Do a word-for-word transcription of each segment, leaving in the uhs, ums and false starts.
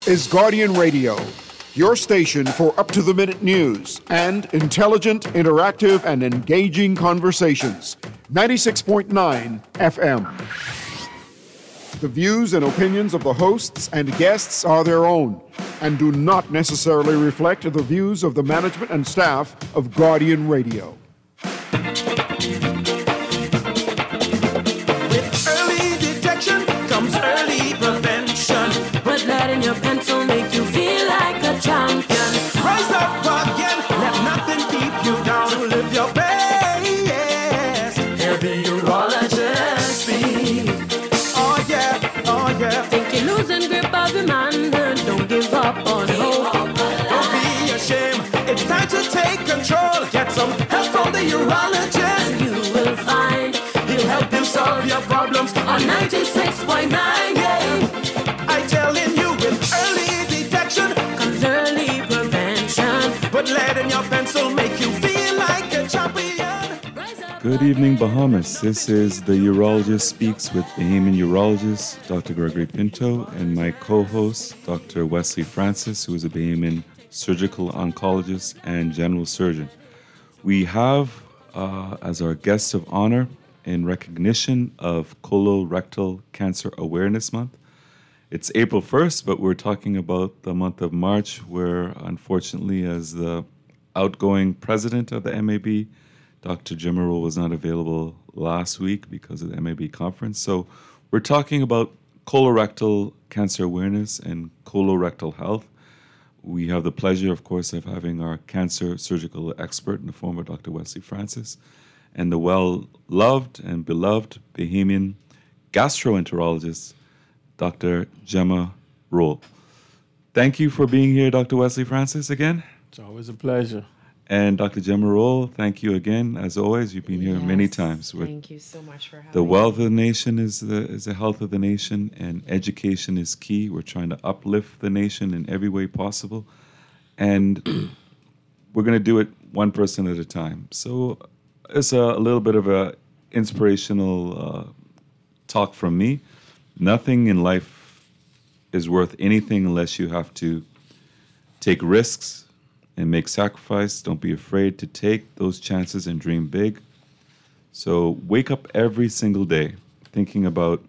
is Guardian Radio, your station for up-to-the-minute news and intelligent, interactive, and engaging conversations. ninety-six point nine F M. The views and opinions of the hosts and guests are their own and do not necessarily reflect the views of the management and staff of Guardian Radio. With early detection comes early prevention. Put lead in your pencil, make you feel like a champion. Rise up again, let nothing keep you down. To live your best, hear the urologist speak. Oh yeah, oh yeah. Think you're losing grip of your manhood, don't give up on hope. Don't be ashamed, it's time to take control. Get some help from the urologist. You will find he'll help you solve your problems on ninety-six point nine. Yeah. I telling you, with early detection comes early prevention. Put lead in your pencil, make you feel like a champion. Good evening, Bahamas. This is the Urologist Speaks with Bahamian urologist, Doctor Gregory Pinto, and my co-host, Doctor Wesley Francis, who is a Bahamian surgical oncologist and general surgeon. We have, uh, as our guest of honor, in recognition of Colorectal Cancer Awareness Month. It's April first, but we're talking about the month of March, where unfortunately, as the outgoing president of the M A B, Doctor Jim Arul was not available last week because of the M A B conference. So we're talking about colorectal cancer awareness and colorectal health. We have the pleasure, of course, of having our cancer surgical expert in the form of Doctor Wesley Francis and the well-loved and beloved Bahamian gastroenterologist, Doctor Gemma Arul. Thank you for being here, Doctor Wesley Francis, again. It's always a pleasure. And Doctor Gemma Arul, thank you again. As always, you've been here yes, many times. We're, thank you so much for having me. The wealth of the nation is the is the health of the nation, and education is key. We're trying to uplift the nation in every way possible, and we're going to do it one person at a time. So it's a, a little bit of a inspirational uh, talk from me. Nothing in life is worth anything unless you have to take risks and make sacrifice. Don't be afraid to take those chances and dream big. So wake up every single day thinking about,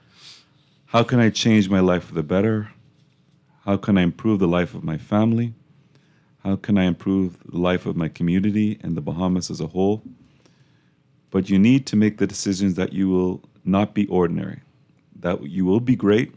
how can I change my life for the better? How can I improve the life of my family? How can I improve the life of my community and the Bahamas as a whole? But you need to make the decisions that you will not be ordinary, that you will be great,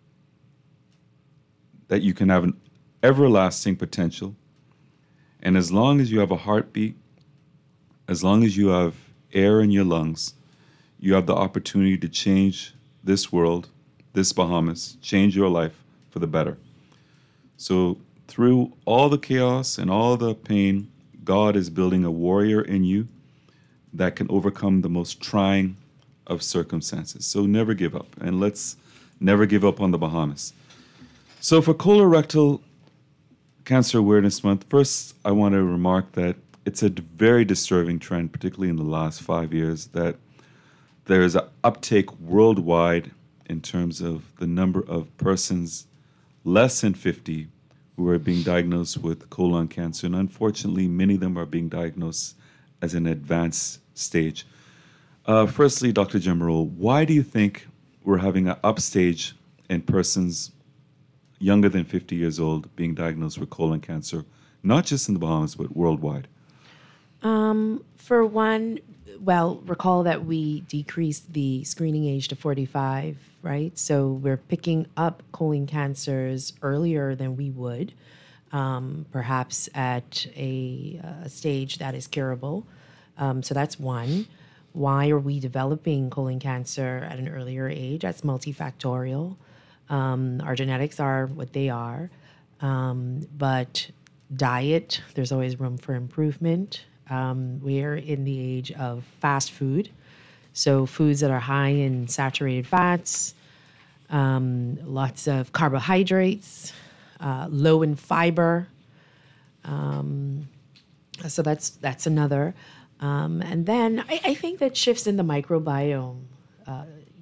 that you can have an everlasting potential. And as long as you have a heartbeat, as long as you have air in your lungs, you have the opportunity to change this world, this Bahamas, change your life for the better. So through all the chaos and all the pain, God is building a warrior in you that can overcome the most trying of circumstances. So never give up, and let's never give up on the Bahamas. So for colorectal Cancer Awareness Month, first I want to remark that it's a very disturbing trend, particularly in the last five years, that there is an uptake worldwide in terms of the number of persons less than fifty who are being diagnosed with colon cancer. And unfortunately, many of them are being diagnosed as an advanced stage. Uh, firstly, Doctor Gemma Arul, why do you think we're having an upstage in persons younger than fifty years old being diagnosed with colon cancer, not just in the Bahamas, but worldwide? Um, for one, well, recall that we decreased the screening age to forty-five, right? So we're picking up colon cancers earlier than we would, um, perhaps at a, a stage that is curable. Um, so that's one. Why are we developing colon cancer at an earlier age? That's multifactorial. Um, our genetics are what they are, um, but diet, there's always room for improvement. Um, we're in the age of fast food, so foods that are high in saturated fats, um, lots of carbohydrates, uh, low in fiber. Um, so that's that's another. Um, and then I, I think that shifts in the microbiome, uh,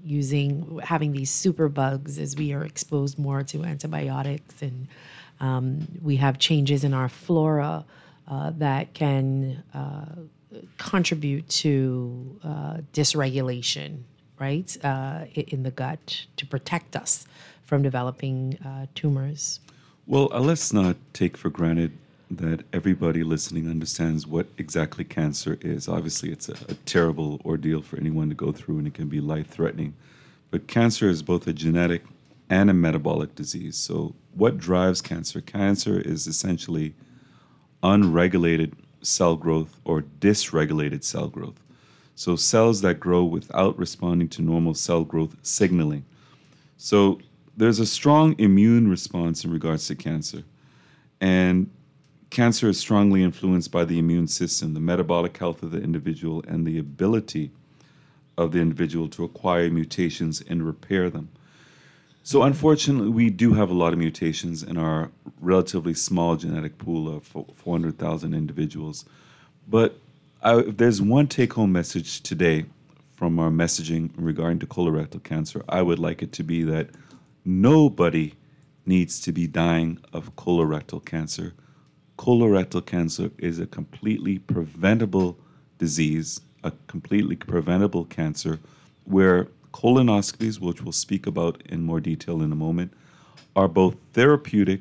using having these super bugs as we are exposed more to antibiotics, and um, we have changes in our flora uh, that can uh, contribute to uh, dysregulation, right, uh, in the gut to protect us from developing uh, tumors. Well, uh, let's not take for granted that everybody listening understands what exactly cancer is. Obviously, it's a, a terrible ordeal for anyone to go through, and it can be life-threatening. But cancer is both a genetic and a metabolic disease. So what drives cancer? Cancer is essentially unregulated cell growth or dysregulated cell growth. So cells that grow without responding to normal cell growth signaling. So there's a strong immune response in regards to cancer. And cancer is strongly influenced by the immune system, the metabolic health of the individual, and the ability of the individual to acquire mutations and repair them. So unfortunately, we do have a lot of mutations in our relatively small genetic pool of four hundred thousand individuals. But I, if there's one take-home message today from our messaging regarding to colorectal cancer, I would like it to be that nobody needs to be dying of colorectal cancer. Colorectal cancer is a completely preventable disease, a completely preventable cancer, where colonoscopies, which we'll speak about in more detail in a moment, are both therapeutic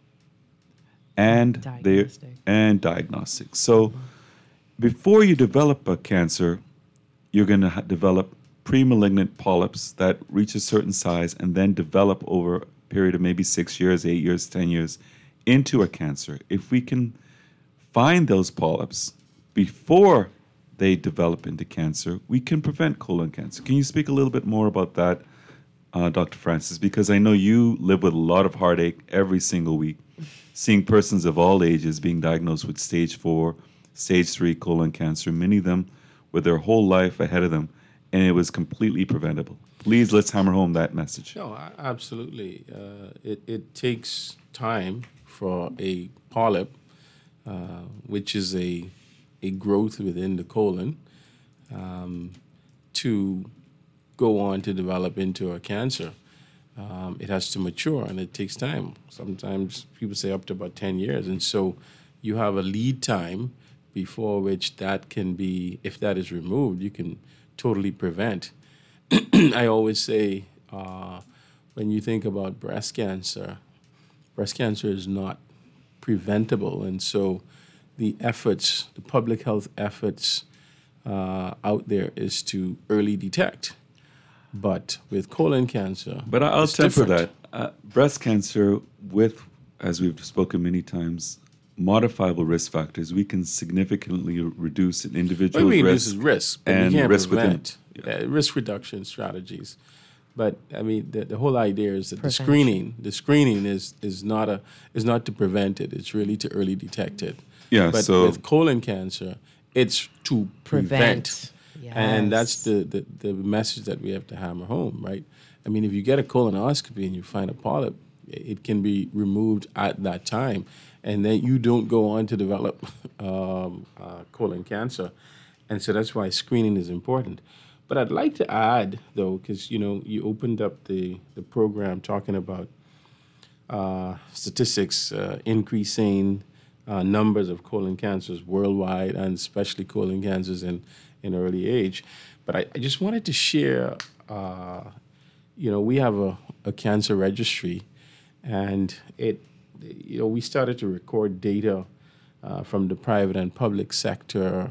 and Diagnostic. they and diagnostic. So before you develop a cancer, you're going to ha- develop pre-malignant polyps that reach a certain size and then develop over a period of maybe six years, eight years, ten years into a cancer. If we can find those polyps before they develop into cancer, we can prevent colon cancer. Can you speak a little bit more about that, uh, Doctor Francis? Because I know you live with a lot of heartache every single week, seeing persons of all ages being diagnosed with stage four, stage three colon cancer, many of them with their whole life ahead of them, and it was completely preventable. Please, let's hammer home that message. No, a- absolutely. Uh, it, it takes time for a polyp, uh, which is a a growth within the colon, um, to go on to develop into a cancer. Um, it has to mature, and it takes time. Sometimes people say up to about ten years. And so you have a lead time before which that can be, if that is removed, you can totally prevent. I always say, uh, when you think about breast cancer, breast cancer is not preventable. And so the efforts, the public health efforts uh, out there is to early detect. But with colon cancer, But I- I'll it's temper different. that. Uh, breast cancer with, as we've spoken many times, modifiable risk factors, we can significantly reduce an What do individual's you mean risk. this is risk? But and we can't risk within- prevent. Uh, risk reduction strategies. But I mean, the, the whole idea is that the Prevention. screening, the screening is is not a is not to prevent it. It's really to early detect it. Yeah, But so- with colon cancer, it's to prevent. Prevent. And that's Yes. the, the, the message that we have to hammer home, right? I mean, if you get a colonoscopy and you find a polyp, it can be removed at that time. And then you don't go on to develop um, uh, colon cancer. And so that's why screening is important. But I'd like to add, though, because, you know, you opened up the, the program talking about uh, statistics, uh, increasing uh, numbers of colon cancers worldwide, and especially colon cancers in, in early age. But I, I just wanted to share, uh, you know, we have a, a cancer registry, and it, you know, we started to record data uh, from the private and public sector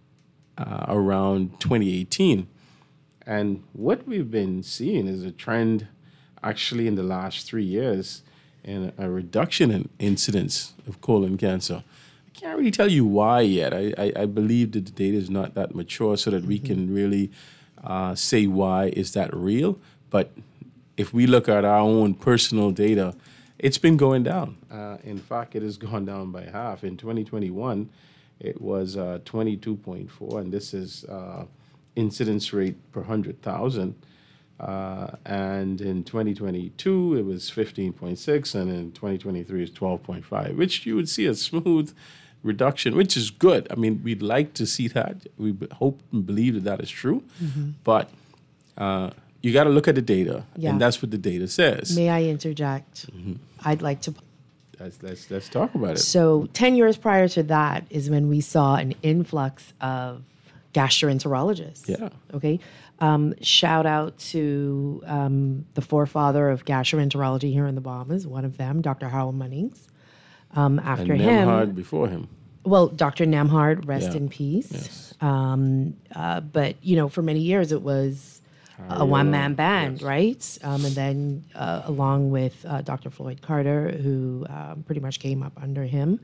uh, around twenty eighteen. And what we've been seeing is a trend actually in the last three years in a reduction in incidence of colon cancer. I can't really tell you why yet. I, I, I believe that the data is not that mature so that we can really uh, say why is that real. But if we look at our own personal data, it's been going down. Uh, in fact, it has gone down by half. In twenty twenty-one, it was uh, twenty-two point four, and this is uh, incidence rate per one hundred thousand. Uh, and in twenty twenty-two, it was fifteen point six, and in twenty twenty-three, it's twelve point five, which you would see a smooth reduction, which is good. I mean, we'd like to see that. We b- hope and believe that that is true. But uh, you got to look at the data, Yeah. and that's what the data says. May I interject? I'd like to. Let's, let's let's talk about it. So, ten years prior to that is when we saw an influx of gastroenterologists. Yeah. Okay. Um, shout out to um, the forefather of gastroenterology here in the Bahamas, one of them, Doctor Harold Munnings. Um, and after him, Nemhard before him. well, Doctor Nemhard, rest Yeah. in peace. Yes. Um, uh, but you know, for many years it was a Harry, one-man uh, band, yes. right? Um, and then uh, along with uh, Doctor Floyd Carter, who um, pretty much came up under him.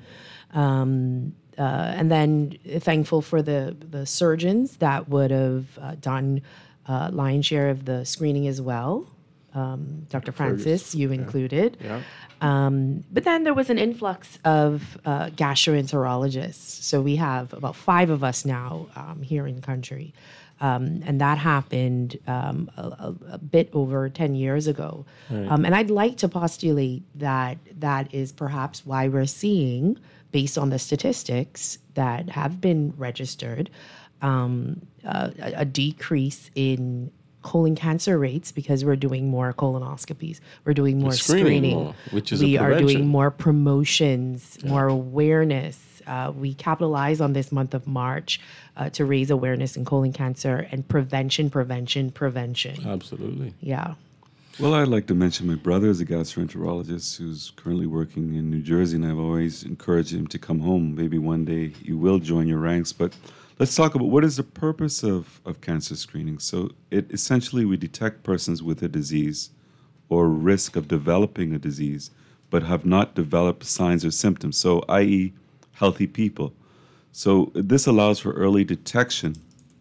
Um, uh, and then thankful for the the surgeons that would have uh, done uh, lion's share of the screening as well. Um, Doctor Francis, you included. Yeah. Um, but then there was an influx of uh, gastroenterologists. So we have about five of us now um, here in country. Um, and that happened um, a, a, a bit over ten years ago. Um, and I'd like to postulate that that is perhaps why we're seeing, based on the statistics that have been registered, um, uh, a, a decrease in colon cancer rates because we're doing more colonoscopies. We're doing more screening screening. more, which is a we are doing prevention. more promotions, more awareness. Uh, we capitalize on this month of March uh, to raise awareness in colon cancer and prevention, prevention, prevention. Absolutely. Yeah. Well, I'd like to mention my brother is a gastroenterologist who's currently working in New Jersey, and I've always encouraged him to come home. Maybe one day you will join your ranks. But let's talk about what is the purpose of, of cancer screening. So it essentially, we detect persons with a disease or risk of developing a disease, but have not developed signs or symptoms, so that is healthy people. So this allows for early detection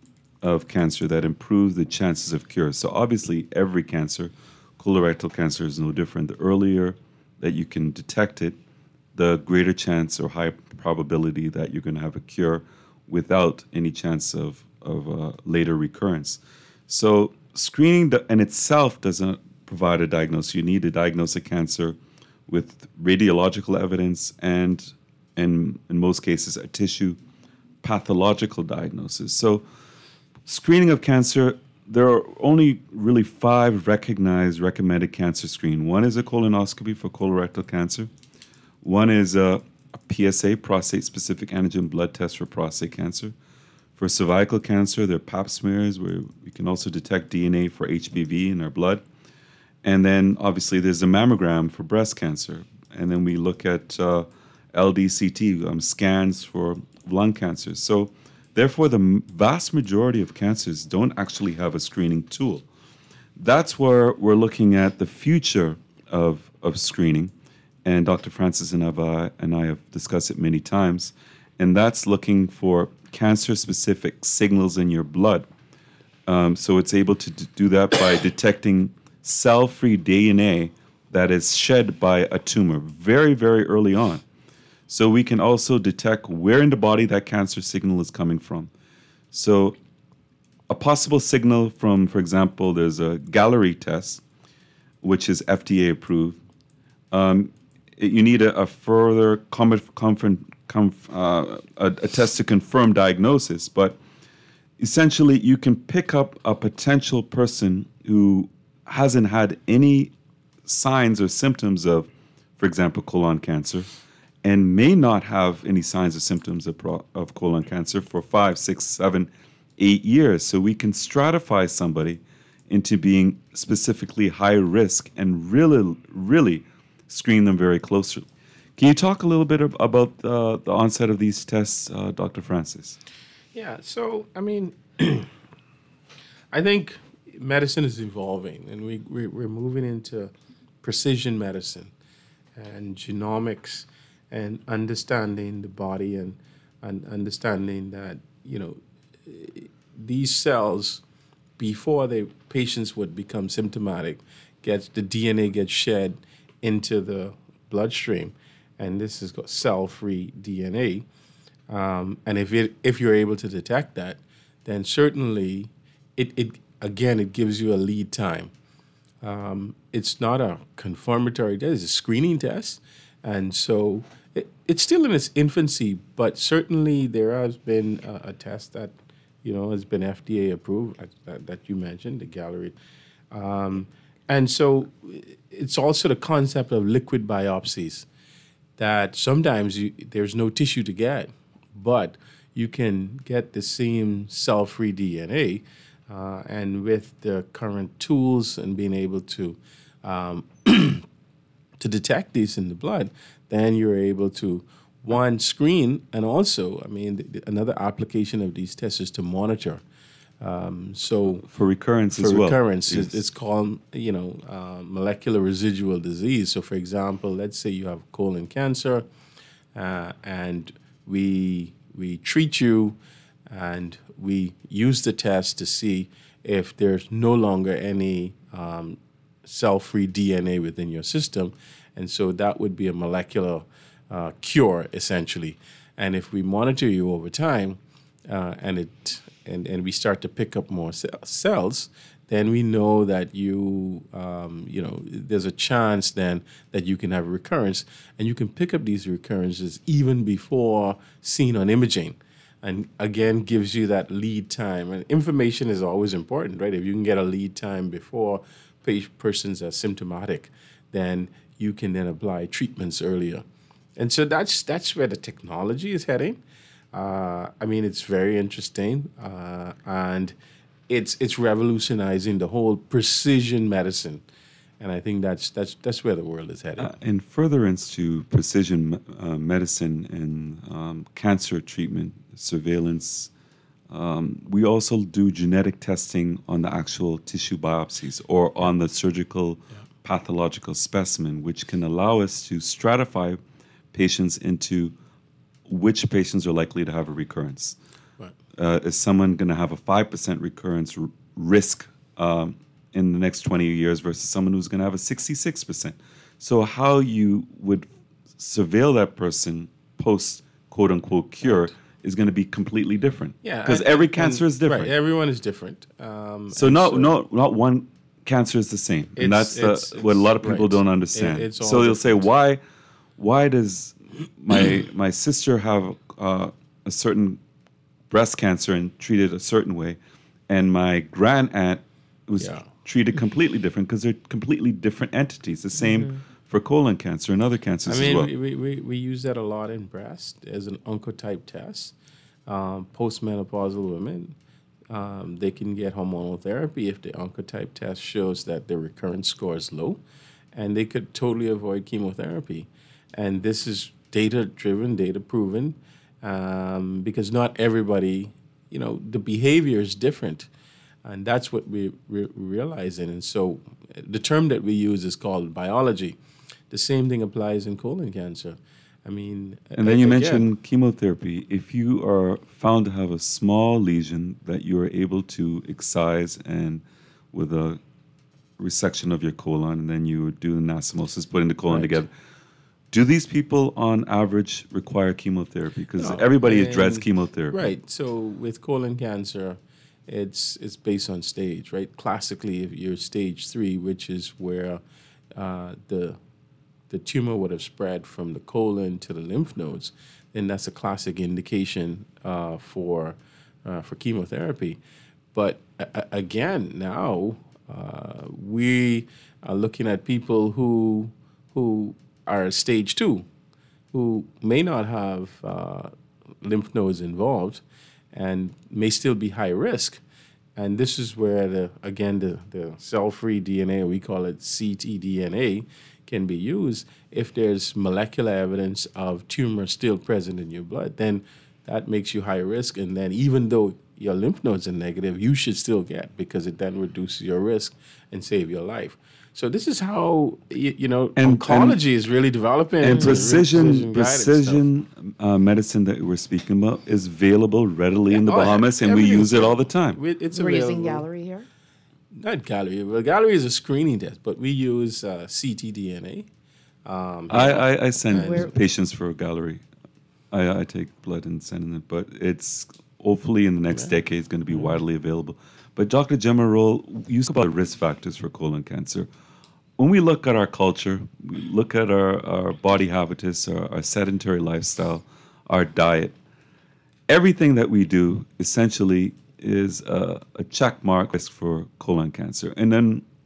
of cancer that improves the chances of cure. So obviously every cancer, colorectal cancer is no different. The earlier that you can detect it, the greater chance or high probability that you're going to have a cure without any chance of, of uh, later recurrence. So screening in itself doesn't provide a diagnosis. You need to diagnose a cancer with radiological evidence and, in, in most cases, a tissue pathological diagnosis. So screening of cancer, there are only really five recognized recommended cancer screen. One is a colonoscopy for colorectal cancer. One is a, a P S A, prostate-specific antigen blood test for prostate cancer. For cervical cancer, there are pap smears where we can also detect D N A for H P V in our blood. And then obviously there's a mammogram for breast cancer. And then we look at uh, L D C T, um, scans for lung cancer. So therefore, the m- vast majority of cancers don't actually have a screening tool. That's where we're looking at the future of, of screening. And Doctor Francis and, I've, uh, and I have discussed it many times. And that's looking for cancer-specific signals in your blood. Um, so it's able to d- do that by detecting cell-free D N A that is shed by a tumor very, very early on. So we can also detect where in the body that cancer signal is coming from. So a possible signal from, for example, there's a Galleri test, which is F D A approved. Um, it- you need a, a further com- com- com- uh, a, a test to confirm diagnosis, but essentially you can pick up a potential person who hasn't had any signs or symptoms of, for example, colon cancer, and may not have any signs or symptoms of, pro- of colon cancer for five, six, seven, eight years. So we can stratify somebody into being specifically high risk and really, really screen them very closely. Can you talk a little bit ab- about uh, the onset of these tests, uh, Doctor Francis? Yeah, so, I mean, I think medicine is evolving, and we, we, we're moving into precision medicine and genomics and understanding the body and, and understanding that, you know, these cells, before the patients would become symptomatic, gets the D N A gets shed into the bloodstream, and this is called cell-free D N A. Um, and if it, if you're able to detect that, then certainly it, it again it gives you a lead time. Um, it's not a confirmatory test; it's a screening test, and so it, it's still in its infancy. But certainly there has been a, a test that you know has been F D A approved uh, that, that you mentioned, the Galleri. Um, and so it's also the concept of liquid biopsies that sometimes you, there's no tissue to get, but you can get the same cell-free D N A. Uh, and with the current tools and being able to um, to detect these in the blood, then you're able to, one, screen, and also, I mean, th- th- another application of these tests is to monitor. Um, so For recurrence for as well. recurrence, Yes. it's, it's called, you know, uh, molecular residual disease. So, for example, let's say you have colon cancer, uh, and we we treat you, and we use the test to see if there's no longer any um, cell-free D N A within your system, and so that would be a molecular uh, cure essentially. And if we monitor you over time, uh, and it and, and we start to pick up more ce- cells, then we know that you um, you know there's a chance then that you can have recurrence, and you can pick up these recurrences even before seen on imaging. And again, gives you that lead time. And information is always important, right? If you can get a lead time before pa- persons are symptomatic, then you can then apply treatments earlier. And so that's that's where the technology is heading. Uh, I mean, it's very interesting, uh, and it's it's revolutionizing the whole precision medicine. And I think that's that's that's where the world is headed. Uh, in furtherance to precision uh, medicine and um, cancer treatment, surveillance, um, we also do genetic testing on the actual tissue biopsies or on the surgical yeah. pathological specimen, which can allow us to stratify patients into which patients are likely to have a recurrence. Right. Uh, is someone going to have a five percent recurrence r- risk um, in the next twenty years versus someone who's going to have a sixty-six percent? So how you would surveil that person post quote-unquote cure right. is going to be completely different. Yeah, because and- every and- cancer is different. Right, everyone is different. Um, So and not not not one cancer is the same, and It's- that's the, it's- what a lot of it's- people right. don't understand. It- it's all so they'll say, different. why why does my my sister have uh, a certain breast cancer and treated a certain way, and my grand aunt was Yeah. treated completely different because they're completely different entities. The same for colon cancer and other cancers I mean, as well. we, we, we, we use that a lot in breast as an oncotype test. Um, postmenopausal women, um, they can get hormonal therapy if the oncotype test shows that the recurrence score is low, and they could totally avoid chemotherapy. And this is data-driven, data-proven, um, because not everybody, you know, the behavior is different. And that's what we, we're realizing. And so the term that we use is called biology. The same thing applies in colon cancer. I mean, And then you again, mentioned chemotherapy. If you are found to have a small lesion that you are able to excise and with a resection of your colon, and then you do anastomosis, putting the colon Right. together. Do these people, on average, require chemotherapy? Because No, everybody and- dreads chemotherapy. Right. So with colon cancer, it's it's based on stage, right? Classically, if you're stage three, which is where uh, the the tumor would have spread from the colon to the lymph nodes, then that's a classic indication uh, for uh, for chemotherapy. But uh, again, now uh, we are looking at people who who are stage two, who may not have uh, lymph nodes involved and may still be high risk. And this is where, the again, the, the cell-free D N A, we call it c t D N A, can be used. If there's molecular evidence of tumor still present in your blood, then that makes you high risk. And then even though your lymph nodes are negative, you should still get, because it then reduces your risk and save your life. So this is how, you, you know, And- oncology is really developing. And into precision, guided precision uh, medicine that we're speaking about is available readily in the Oh, yeah. Bahamas, and we Everything's- use it all the time. stuff. We- It's We're using available. Gallery here. Not Gallery. Well, Gallery is a screening test, but we use uh, c t D N A. Um, I, I, I send Where- patients for a gallery. I, I take blood and send it, but it's hopefully in the next decade is going to be widely available. But Doctor Gemma Roll, you spoke about risk factors for colon cancer. When we look at our culture, we look at our, our body habitus, our, our sedentary lifestyle, our diet, everything that we do essentially is a, a check mark risk for colon cancer. And then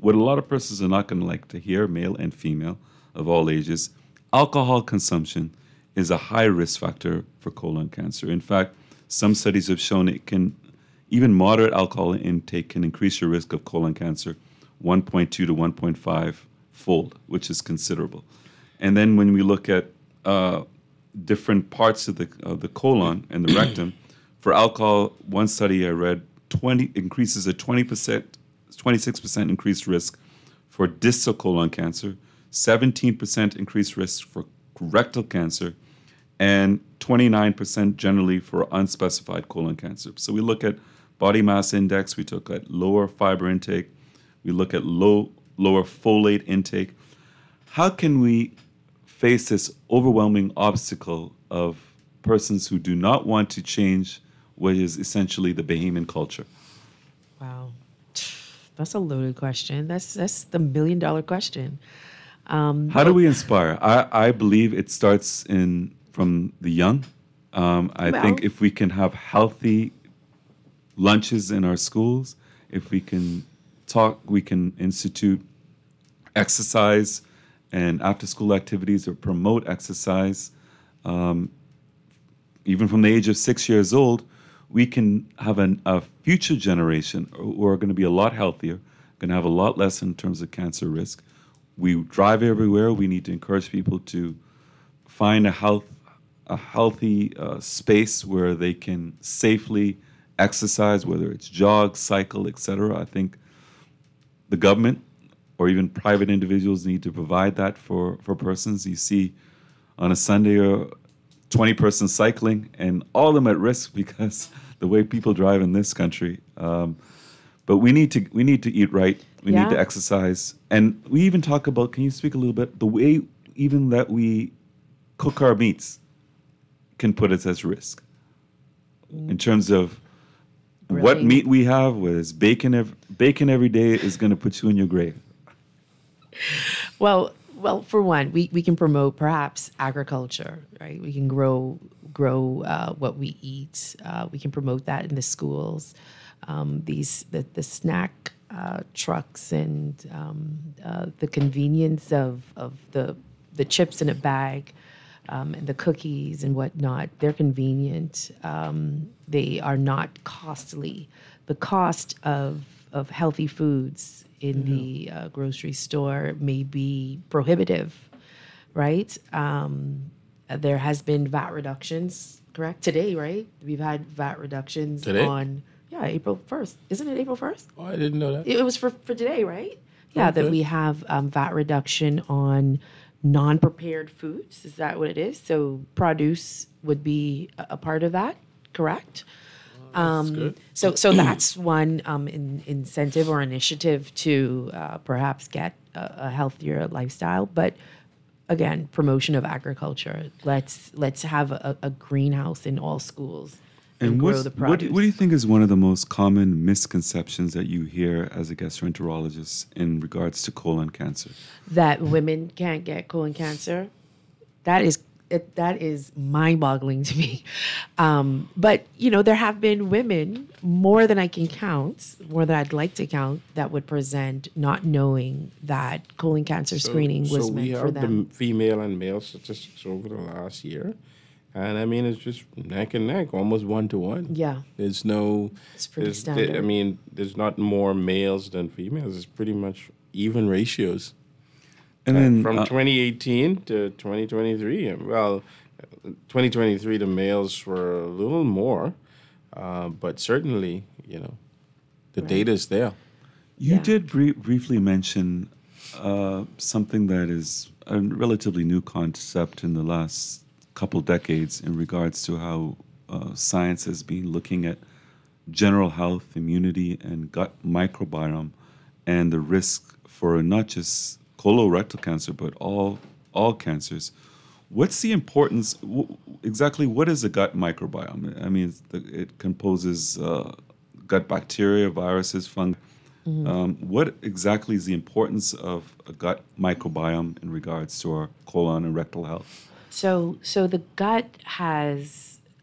what a lot of persons are not going to like to hear, male and female of all ages, alcohol consumption is a high risk factor for colon cancer. In fact, some studies have shown it can, even moderate alcohol intake can increase your risk of colon cancer one point two to one point five fold, which is considerable. And then when we look at uh, different parts of the of the colon and the rectum, for alcohol, one study I read twenty increases a twenty percent, twenty-six percent increased risk for distal colon cancer, seventeen percent increased risk for rectal cancer, and twenty-nine percent generally for unspecified colon cancer. So we look at body mass index, we look at lower fiber intake, we look at low lower folate intake. How can we face this overwhelming obstacle of persons who do not want to change what is essentially the Bahamian culture? Wow. That's a loaded question. That's that's the million dollar question. Um, How do we inspire? I, I believe it starts in from the young. Um, I Well- think if we can have healthy lunches in our schools, if we can talk, we can institute exercise and after-school activities or promote exercise. Um, even from the age of six years old, we can have an, a future generation who are going to be a lot healthier, going to have a lot less in terms of cancer risk. We drive everywhere. We need to encourage people to find a health, a healthy uh, space where they can safely exercise, whether it's jog, cycle, et cetera. I think the government or even private individuals need to provide that for, for persons. You see on a Sunday or twenty persons cycling, and all of them at risk because the way people drive in this country. Um, but we need to we need to eat right. We Yeah. need to exercise, and we even talk about. Can you speak a little bit the way even that we cook our meats can put us at risk in terms of what Grilling. meat we have. Was bacon? Ev- bacon every day is going to put you in your grave. Well, well, for one, we, we can promote perhaps agriculture, right? We can grow grow uh, what we eat. Uh, we can promote that in the schools. Um, these the the snack uh, trucks and um, uh, the convenience of of the the chips in a bag. Um, and the cookies and whatnot, they're convenient. Um, they are not costly. The cost of of healthy foods in the uh, grocery store may be prohibitive, right? Um, there has been V A T reductions, correct? Today, right? We've had V A T reductions Today? on, yeah, April first. Isn't it April first? Oh, I didn't know that. It was for, for today, right? Yeah, that Okay. we have um, V A T reduction on non-prepared foods. Is that what it is? So produce would be a, a part of that, correct? Um, good. So, so that's one um, in, incentive or initiative to uh, perhaps get a, a healthier lifestyle. But again, promotion of agriculture. Let's let's have a, a greenhouse in all schools and, grow what's- the what, produce. what do you think is one of the most common misconceptions that you hear as a gastroenterologist in regards to colon cancer? That women can't get colon cancer. That is it, that is mind-boggling to me. Um, but you know, there have been women, more than I can count, more than I'd like to count, that would present not knowing that colon cancer screening was so meant we for have them. the female and male statistics over the last year, and I mean it's just neck and neck, almost one to one. Yeah. There's no. It's pretty there's- there- standard. I mean, there's not more males than females. It's pretty much even ratios. And then From uh, twenty eighteen to twenty twenty-three, well, twenty twenty-three the males were a little more, uh, but certainly, you know, the data's there. you Yeah. did brie- briefly mention uh, something that is a relatively new concept in the last couple decades in regards to how uh, science has been looking at general health, immunity, and gut microbiome, and the risk for not just colorectal cancer but all all cancers. What's the importance? W- exactly, what is a gut microbiome? I mean, it's the, it composes uh, gut bacteria, viruses, fungi. Um, what exactly is the importance of a gut microbiome in regards to our colon and rectal health? So, so the gut has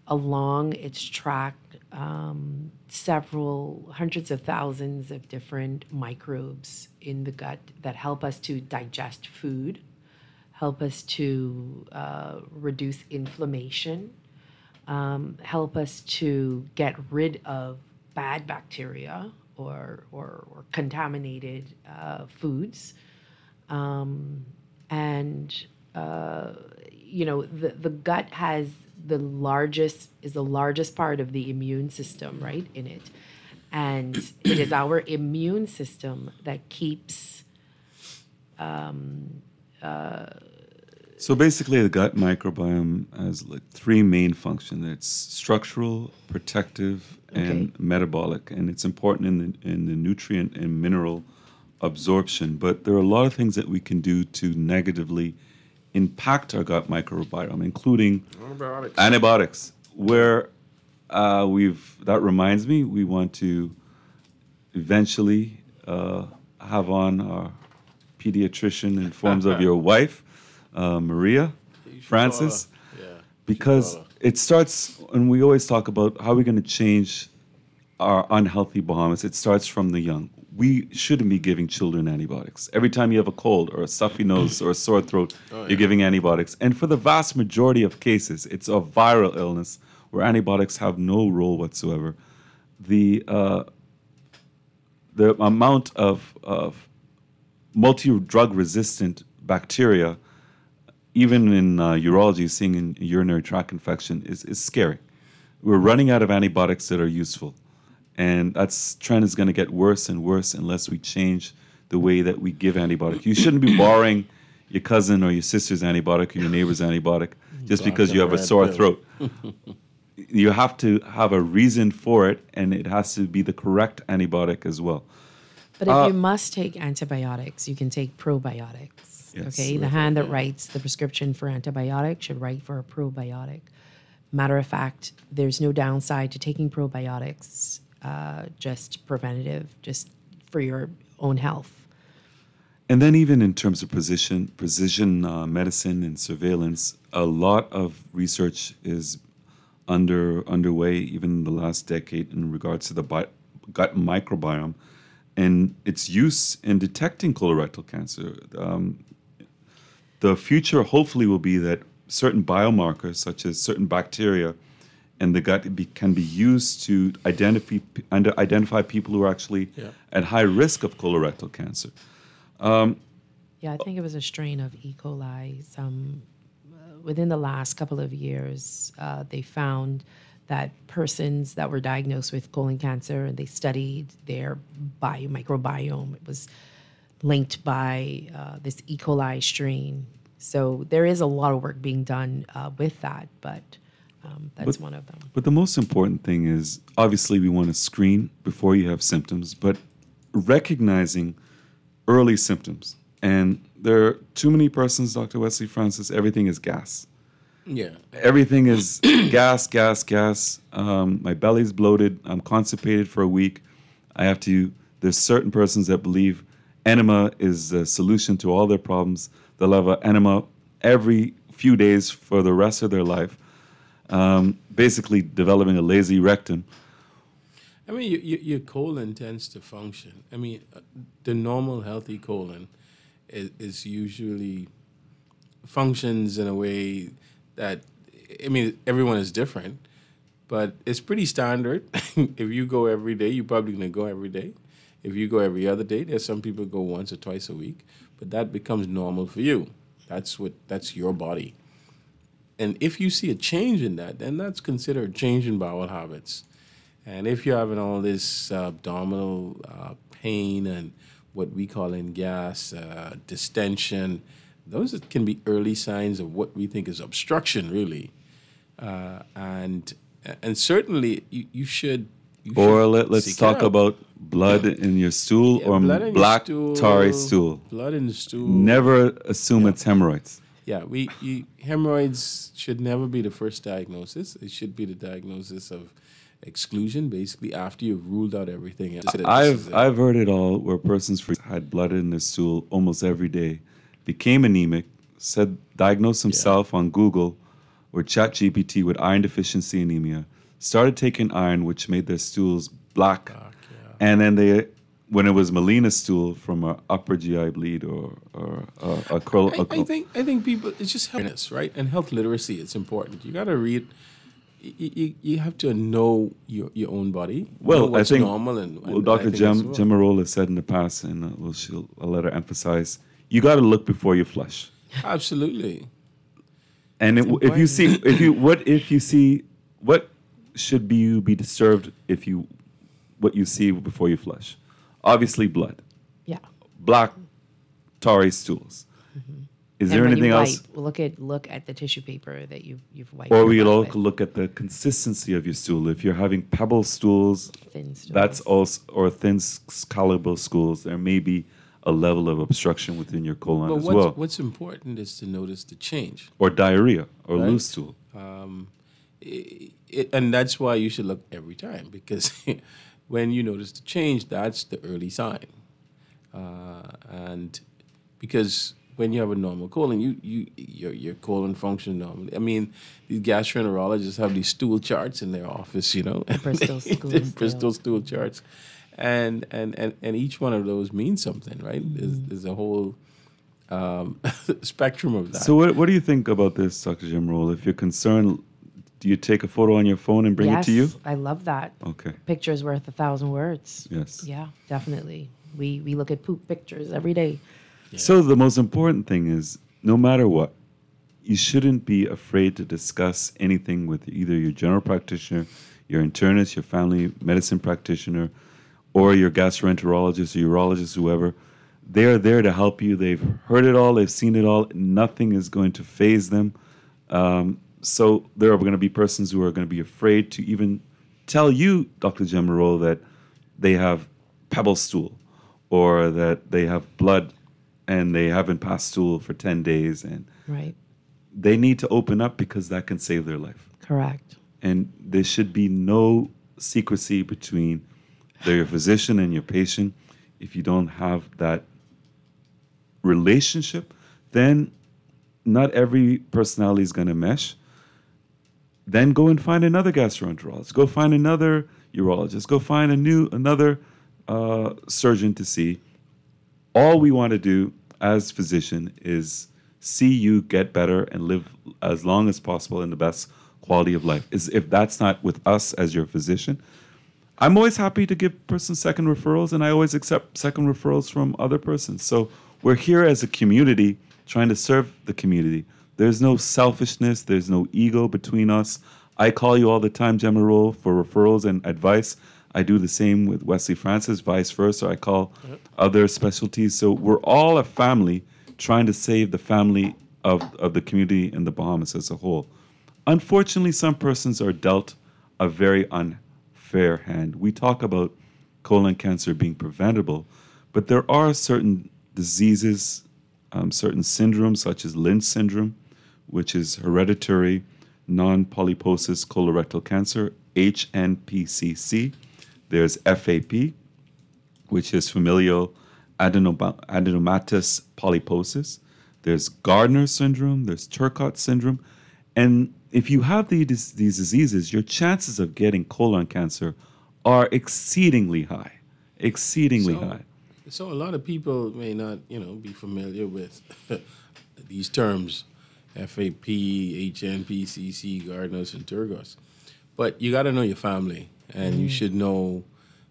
along its track um, several hundreds of thousands of different microbes in the gut that help us to digest food, help us to uh, reduce inflammation, um, help us to get rid of bad bacteria or, or, or contaminated uh, foods. Um, and, uh, you know, the, the gut has the largest, is the largest part of the immune system, right, in it. And it is our immune system that keeps um, uh, So basically, the gut microbiome has like three main functions. It's structural, protective, and Okay. metabolic, and it's important in the in the nutrient and mineral absorption. But there are a lot of things that we can do to negatively impact our gut microbiome, including Antibiotics. antibiotics. Where uh, we've that reminds me, we want to eventually uh, have on our pediatrician in forms of your wife, uh, Maria You should Francis, call her. Yeah. because call her. it starts, and we always talk about how we're going to change our unhealthy Bahamas. It starts from the young. We shouldn't be giving children antibiotics. Every time you have a cold or a stuffy nose or a sore throat, Oh, yeah. you're giving antibiotics. And for the vast majority of cases, it's a viral illness where antibiotics have no role whatsoever. The uh, the amount of, of multi-drug resistant bacteria, even in uh, urology, seeing in urinary tract infection, is, is scary. We're running out of antibiotics that are useful. And that trend is going to get worse and worse unless we change the way that we give antibiotics. You shouldn't be borrowing your cousin or your sister's antibiotic or your neighbor's antibiotic just Black because you and have a red sore pill. throat. You have to have a reason for it, and it has to be the correct antibiotic as well. But if Uh, you must take antibiotics, you can take probiotics. Yes. Okay, the hand that writes the prescription for antibiotic should write for a probiotic. Matter of fact, there's no downside to taking probiotics, uh, just preventative, just for your own health. And then even in terms of precision, precision uh, medicine and surveillance, a lot of research is under underway, even in the last decade, in regards to the bi- gut microbiome and its use in detecting colorectal cancer. Um, the future, hopefully, will be that certain biomarkers, such as certain bacteria in the gut, be, can be used to identify and identify people who are actually Yeah. at high risk of colorectal cancer. Yeah, I think it was a strain of E. coli. Some uh, within the last couple of years, uh, they found that persons that were diagnosed with colon cancer, and they studied their bio microbiome. It was linked by uh, this E. coli strain. So there is a lot of work being done uh, with that, but um, that's But- one of them. But the most important thing is obviously we want to screen before you have symptoms, but recognizing early symptoms. And there are too many persons, Doctor Wesley Francis, everything is gas. Yeah. Everything is gas, gas, gas. Um, my belly's bloated. I'm constipated for a week. I have to, there's certain persons that believe enema is the solution to all their problems. They'll have an enema every few days for the rest of their life, um, basically developing a lazy rectum. I mean, you, you, your colon tends to function. I mean, uh, the normal healthy colon is, is usually functions in a way that, I mean, everyone is different, but it's pretty standard. If you go every day, you're probably going to go every day. If you go every other day, there's some people go once or twice a week, but that becomes normal for you. That's what that's your body. And if you see a change in that, then that's considered a change in bowel habits. And if you're having all this uh, abdominal uh, pain and what we call in gas, uh, distension, those can be early signs of what we think is obstruction, really. Uh, and and certainly you, you should. You Or should let, let's seek talk help. about blood in your stool Yeah, or blood in your black stool, tarry stool. Blood in the stool. Never assume it's hemorrhoids. Yeah, we you, hemorrhoids should never be the first diagnosis. It should be the diagnosis of exclusion, basically after you've ruled out everything else. This is I've it. I've heard it all where persons had blood in their stool almost every day, became anemic, said diagnosed himself on Google or ChatGPT with iron deficiency anemia, started taking iron, which made their stools black, Black, yeah. and then they, when it was Melina's stool from an upper G I bleed or or uh, a curl. I, I think I think people it's just awareness, right? And health literacy. It's important. You got to read. You, you, you have to know your, your own body. Well, know what's I think normal and, well, and Doctor I think Gem that's well. Gemarola said in the past, and uh, well, she'll I'll let her emphasize: you got to look before you flush. Absolutely. And it, if you see, if you what if you see, what should be you be disturbed if you what you see before you flush? Obviously, blood, Yeah. black, tarry stools. Is And there when anything you else? wipe, look at look at the tissue paper that you've you've wiped. Or your we'll butt also with. look at the consistency of your stool. If you're having pebble stools, Thin stools. that's also or thin scalable stools. There may be a level of obstruction within your colon But as what's, well, what's important is to notice the change. or diarrhea or Right. loose stool. It, it, and that's why you should look every time, because when you notice the change, that's the early sign. Uh, and because when you have a normal colon, you, you your, your colon functions normally. I mean, these gastroenterologists have these stool charts in their office, you know, Bristol stool the scale. Bristol stool charts, and, and and and each one of those means something, right? Mm-hmm. There's, there's a whole um, spectrum of that. So, what, what do you think about this, Doctor Jimroll? If you're concerned, do you take a photo on your phone and bring yes, it to you? I love that. Okay. Pictures worth a thousand words. Yes. Yeah, definitely. We we look at poop pictures every day. So the most important thing is, no matter what, you shouldn't be afraid to discuss anything with either your general practitioner, your internist, your family medicine practitioner, or your gastroenterologist or urologist, whoever. They are there to help you. They've heard it all. They've seen it all. Nothing is going to faze them. Um, so there are going to be persons who are going to be afraid to even tell you, Doctor Gemarol, that they have pebble stool or that they have blood and they haven't passed stool for ten days, and Right. they need to open up because that can save their life. Correct. And there should be no secrecy between your physician and your patient. If you don't have that relationship, then not every personality is going to mesh. Then go and find another gastroenterologist. Go find another urologist. Go find a new another uh, surgeon to see. All we want to do as physician is see you get better and live as long as possible in the best quality of life. Is if that's not with us as your physician, I'm always happy to give persons second referrals, and I always accept second referrals from other persons. So we're here as a community trying to serve the community. There's no selfishness. There's no ego between us. I call you all the time, Gemarol, for referrals and advice. I do the same with Wesley Francis, vice versa. I call yep. other specialties. So we're all a family trying to save the family of, of the community in the Bahamas as a whole. Unfortunately, some persons are dealt a very unfair hand. We talk about colon cancer being preventable, but there are certain diseases, um, certain syndromes, such as Lynch syndrome, which is hereditary non-polyposis colorectal cancer, H N P C C. There's F A P, which is familial adenoma- adenomatous polyposis. There's Gardner syndrome. There's Turcot syndrome. And if you have these, these diseases, your chances of getting colon cancer are exceedingly high, exceedingly so, high. So a lot of people may not, you know, be familiar with these terms, F A P, H N P C C, Gardner's, and Turgos. But you got to know your family, and mm. you should know,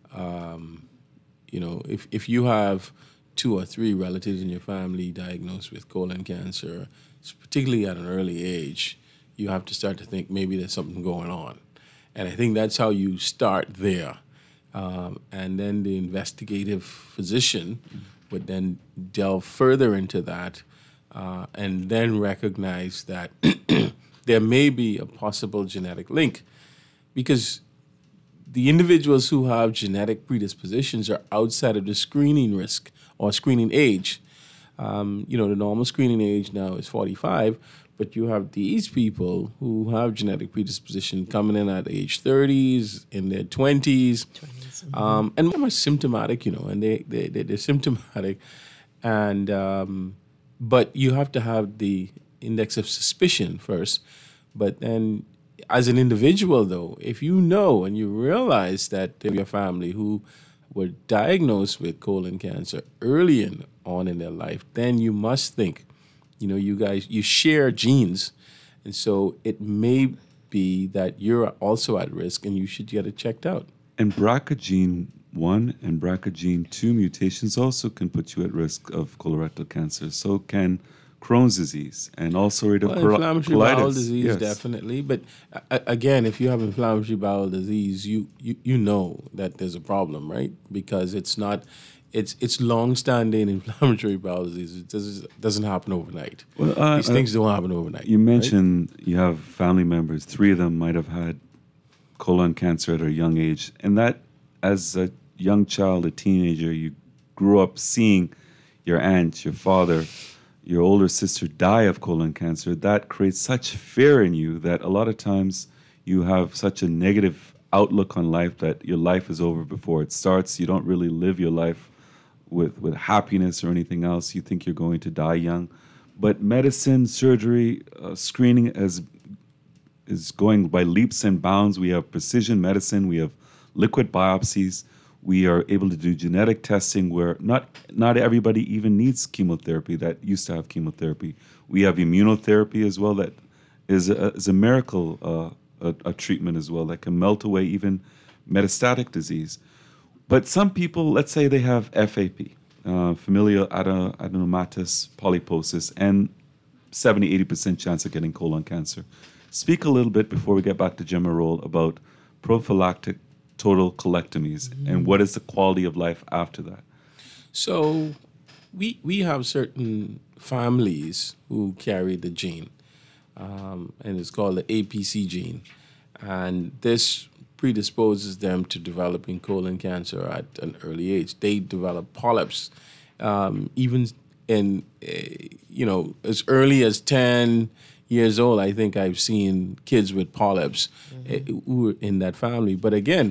um, you know, if, if you have two or three relatives in your family diagnosed with colon cancer, particularly at an early age, you have to start to think maybe there's something going on. And I think that's how you start there. Um, and then the investigative physician would then delve further into that uh, and then recognize that there may be a possible genetic link, because the individuals who have genetic predispositions are outside of the screening risk or screening age. Um, you know, the normal screening age now is forty-five, but you have these people who have genetic predisposition coming in at age thirties, in their twenties, twenties mm-hmm. um, and them are symptomatic, you know, and they, they, they, they're symptomatic. And, um, but you have to have the index of suspicion first, But then, as an individual, though, if you know and you realize that your family who were diagnosed with colon cancer early in, on in their life, then you must think, you know, you guys, you share genes. And so it may be that you're also at risk and you should get it checked out. And B R C A gene one and B R C A gene two mutations also can put you at risk of colorectal cancer. So can Crohn's disease and ulcerative well, colitis. Inflammatory bowel disease, yes. definitely. But uh, again, if you have inflammatory bowel disease, you, you you know that there's a problem, right? Because it's not, it's it's long-standing inflammatory bowel disease. It does, doesn't happen overnight. Well, uh, These things uh, don't happen overnight. You mentioned right? you have family members. Three of them might have had colon cancer at a young age, and that, as a young child, a teenager, you grew up seeing your aunt, your father, your older sister die of colon cancer. That creates such fear in you that a lot of times you have such a negative outlook on life that your life is over before it starts. You don't really live your life with, with happiness or anything else. You think you're going to die young. But medicine, surgery, uh, screening is, is going by leaps and bounds. We have precision medicine. We have liquid biopsies. We are able to do genetic testing where not not everybody even needs chemotherapy that used to have chemotherapy. We have immunotherapy as well that is a, is a miracle uh, a, a treatment as well that can melt away even metastatic disease. But some people, let's say they have F A P, uh, familial adeno- adenomatous polyposis, and seventy, eighty percent chance of getting colon cancer. Speak a little bit before we get back to Gemma Roll about prophylactic total colectomies mm-hmm. and what is the quality of life after that? So we we have certain families who carry the gene, um, and it's called the A P C gene, and this predisposes them to developing colon cancer at an early age. They develop polyps, um, even in uh, you know as early as ten years old. I think I've seen kids with polyps mm-hmm. uh, who are in that family. But again,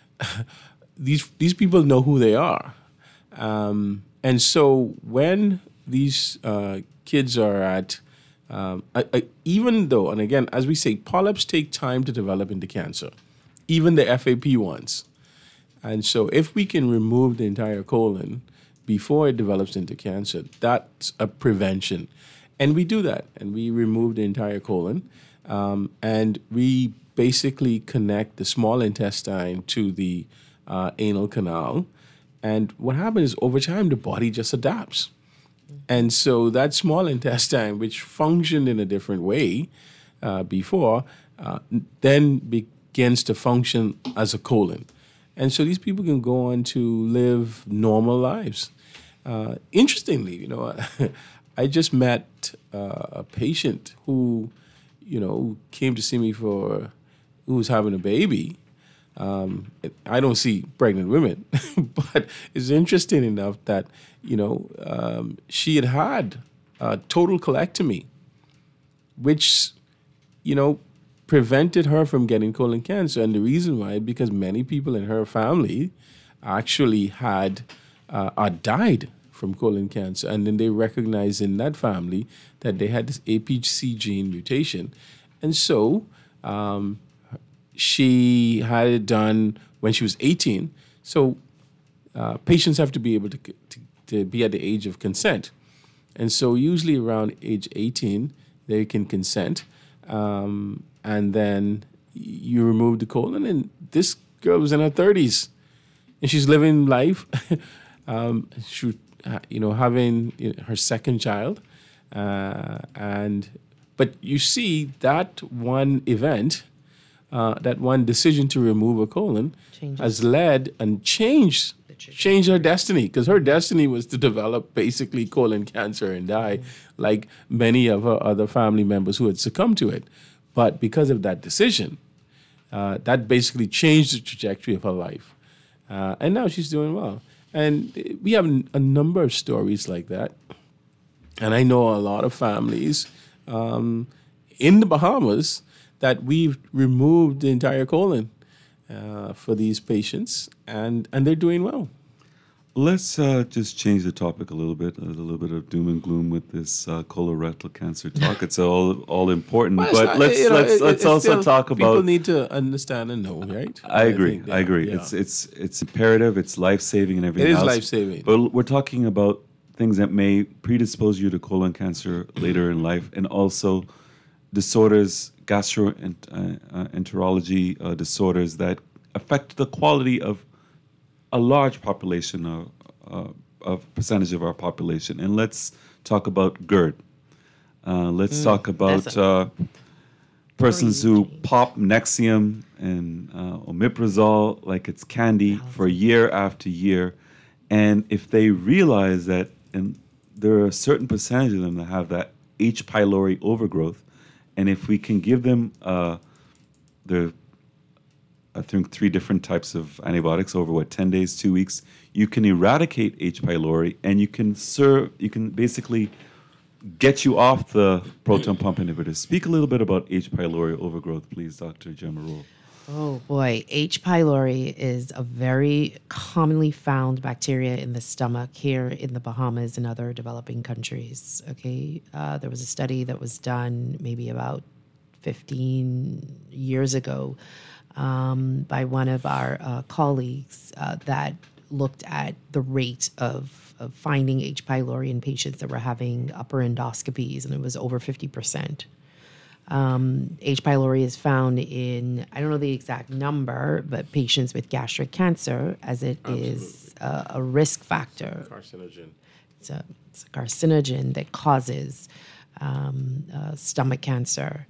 these these people know who they are, um, and so when these uh, kids are at um, I, I, even though, and again, as we say, polyps take time to develop into cancer, even the F A P ones, and so if we can remove the entire colon before it develops into cancer, that's a prevention. And we do that, and we remove the entire colon, um, and we basically connect the small intestine to the uh, anal canal. And what happens is, over time, the body just adapts. And so that small intestine, which functioned in a different way uh, before, uh, then begins to function as a colon. And so these people can go on to live normal lives. Uh, interestingly, you know, I just met uh, a patient who, you know, came to see me for, who was having a baby. Um, I don't see pregnant women, but it's interesting enough that, you know, um, she had had a total colectomy, which, you know, prevented her from getting colon cancer. And the reason why, because many people in her family actually had, uh, or died from colon cancer, and then they recognized in that family that they had this A P C gene mutation, and so um, she had it done when she was eighteen. So uh, patients have to be able to, to to be at the age of consent, and so usually around age eighteen they can consent, um, and then you remove the colon. And this girl was in her thirties, and she's living life. um, she you know, having you know, her second child, uh, and but you see that one event, uh, that one decision to remove a colon, Changes. has led and changed changed her destiny, because her destiny was to develop basically colon cancer and die, mm-hmm. like many of her other family members who had succumbed to it. But because of that decision, uh, that basically changed the trajectory of her life, uh, and now she's doing well. And we have a number of stories like that. And I know a lot of families um, in the Bahamas that we've removed the entire colon uh, for these patients, and, and they're doing well. Let's uh, just change the topic a little bit. A little bit of doom and gloom with this uh, colorectal cancer talk. It's all all important, Well, it's but not- let's you know, let's it- let's it's also still- talk People about. need to understand and know, right? I agree. think, I yeah, agree. yeah. It's it's it's imperative. It's life saving and everything. It is else. life-saving. But we're talking about things that may predispose you to colon cancer later in life, and also disorders, gastroenterology uh, disorders that affect the quality of a large population of, uh, of percentage of our population. And let's talk about GERD. Uh, let's talk about that's a- uh, persons who Crazy. pop Nexium and uh, omeprazole like it's candy for year after year. And if they realize that, and there are a certain percentage of them that have that H. pylori overgrowth, and if we can give them uh, the I think three different types of antibiotics over what ten days, two weeks. You can eradicate H. pylori, and you can serve. You can basically get you off the proton pump inhibitors. Speak a little bit about H. pylori overgrowth, please, Doctor Gemma Rule. Oh boy, H. pylori is a very commonly found bacteria in the stomach here in the Bahamas and other developing countries. Okay, uh, there was a study that was done maybe about fifteen years ago um, by one of our uh, colleagues uh, that looked at the rate of, of finding H. pylori in patients that were having upper endoscopies, and it was over fifty percent. Um, H. pylori is found in, I don't know the exact number, but patients with gastric cancer, as it is a, a risk factor. Carcinogen. It's a, it's a carcinogen that causes um, uh, stomach cancer.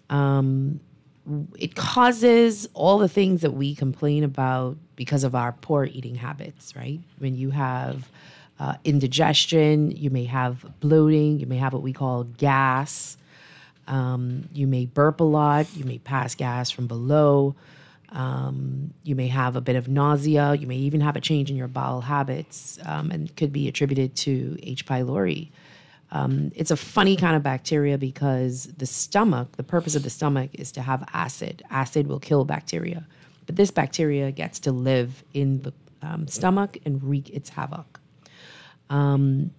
Um, it causes all the things that we complain about because of our poor eating habits, right? When you have uh, indigestion, you may have bloating, you may have what we call gas. Um, you may burp a lot. You may pass gas from below. Um, you may have a bit of nausea. You may even have a change in your bowel habits, um, and could be attributed to H. pylori. Um, it's a funny kind of bacteria because the stomach, the purpose of the stomach is to have acid. Acid will kill bacteria. But this bacteria gets to live in the um, stomach and wreak its havoc. Um,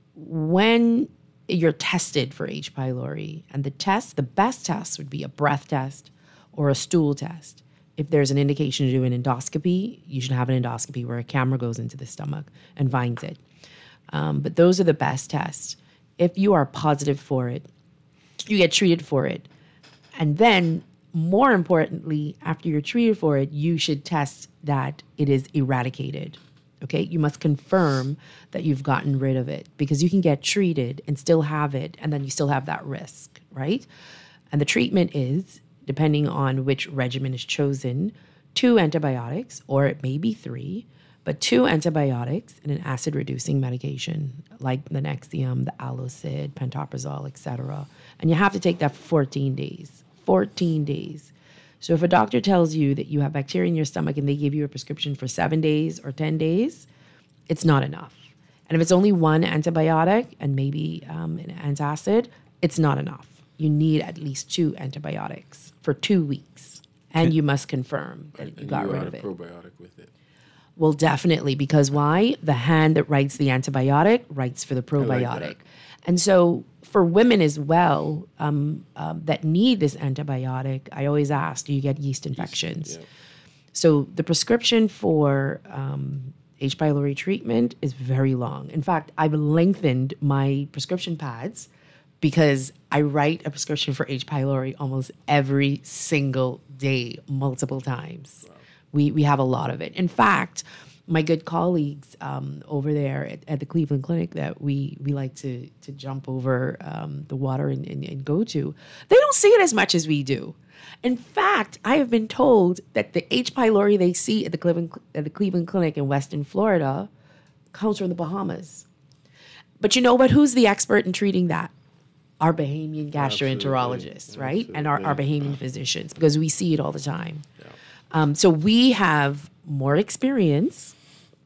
when you're tested for H. pylori, and the test, the best test would be a breath test or a stool test. If there's an indication to do an endoscopy, you should have an endoscopy where a camera goes into the stomach and finds it. Um, but those are the best tests. If you are positive for it, you get treated for it. And then, more importantly, after you're treated for it, you should test that it is eradicated. Okay, you must confirm that you've gotten rid of it, because you can get treated and still have it, and then you still have that risk, right? And the treatment is, depending on which regimen is chosen, two antibiotics, or it may be three, but two antibiotics and an acid-reducing medication like the Nexium, the Alocid, pantoprazole, et cetera. And you have to take that for fourteen days. fourteen days. So if a doctor tells you that you have bacteria in your stomach and they give you a prescription for seven days or ten days, it's not enough. And if it's only one antibiotic and maybe um, an antacid, it's not enough. You need at least two antibiotics for two weeks. And you must confirm that you And got you rid add of a it. probiotic with it. Well, definitely, because why? The hand that writes the antibiotic writes for the probiotic. that. And so for women as well um, um, that need this antibiotic, I always ask, do you get yeast infections? yeah. So the prescription for um, H. pylori treatment is very long. In fact, I've lengthened my prescription pads because I write a prescription for H. pylori almost every single day, multiple times. Wow. We we have a lot of it. In fact, my good colleagues um, over there at, at the Cleveland Clinic that we we like to to jump over um, the water and, and, and go to, they don't see it as much as we do. In fact, I have been told that the H. pylori they see at the Cleveland at the Cleveland Clinic in Western Florida comes from the Bahamas. But you know what? Who's the expert in treating that? Our Bahamian gastroenterologists, right? And our, our Bahamian physicians, because we see it all the time. Yeah. Um, so we have more experience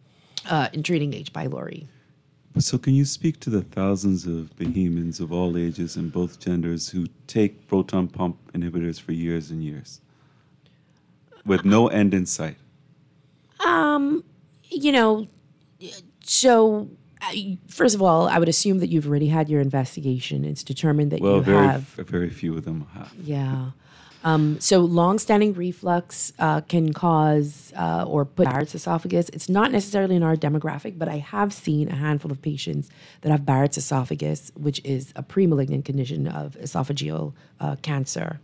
uh, in treating H. pylori. So can you speak to the thousands of Bahamians of all ages and both genders who take proton pump inhibitors for years and years with no end in sight? Um, you know, So, I- first of all, I would assume that you've already had your investigation. It's determined that Well, you very have. very few of them have. Yeah. Um, so long-standing reflux uh, can cause uh, or put Barrett's esophagus. It's not necessarily in our demographic, but I have seen a handful of patients that have Barrett's esophagus, which is a pre-malignant condition of esophageal uh, cancer.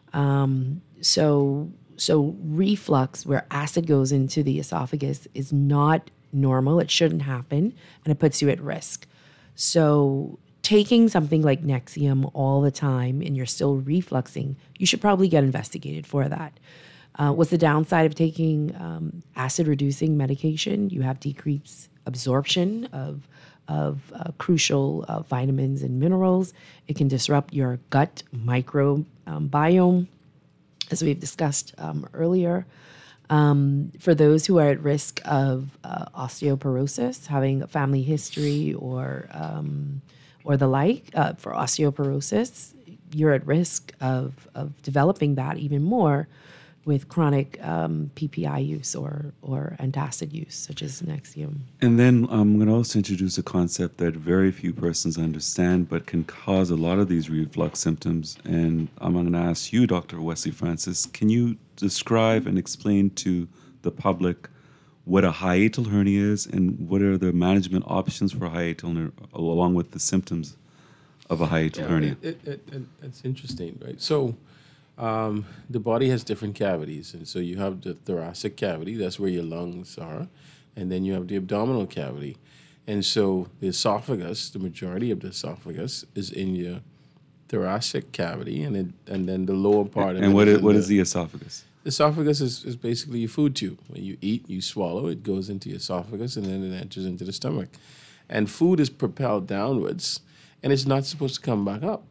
Um, so, so reflux, where acid goes into the esophagus, is not normal. It shouldn't happen, and it puts you at risk. So taking something like Nexium all the time and you're still refluxing, you should probably get investigated for that. Uh, what's the downside of taking um, acid-reducing medication? You have decreased absorption of, of uh, crucial uh, vitamins and minerals. It can disrupt your gut microbiome, as we've discussed um, earlier. Um, for those who are at risk of uh, osteoporosis, having a family history or um, or the like, uh, for osteoporosis, you're at risk of, of developing that even more with chronic um, P P I use or, or antacid use, such as Nexium. And then I'm going to also introduce a concept that very few persons understand, but can cause a lot of these reflux symptoms. And I'm going to ask you, Doctor Wesley Francis, can you describe and explain to the public what a hiatal hernia is and what are the management options for hiatal hernia, along with the symptoms of a hiatal Yeah, hernia? It, it, it, it's interesting, right? So um, the body has different cavities. And so you have the thoracic cavity, that's where your lungs are. And then you have the abdominal cavity. And so the esophagus, the majority of the esophagus is in your thoracic cavity, and it, and then the lower part of it. And what is is, in what the, is the esophagus? The esophagus is, is basically your food tube. When you eat, you swallow, it goes into your esophagus, and then it enters into the stomach. And food is propelled downwards, and it's not supposed to come back up.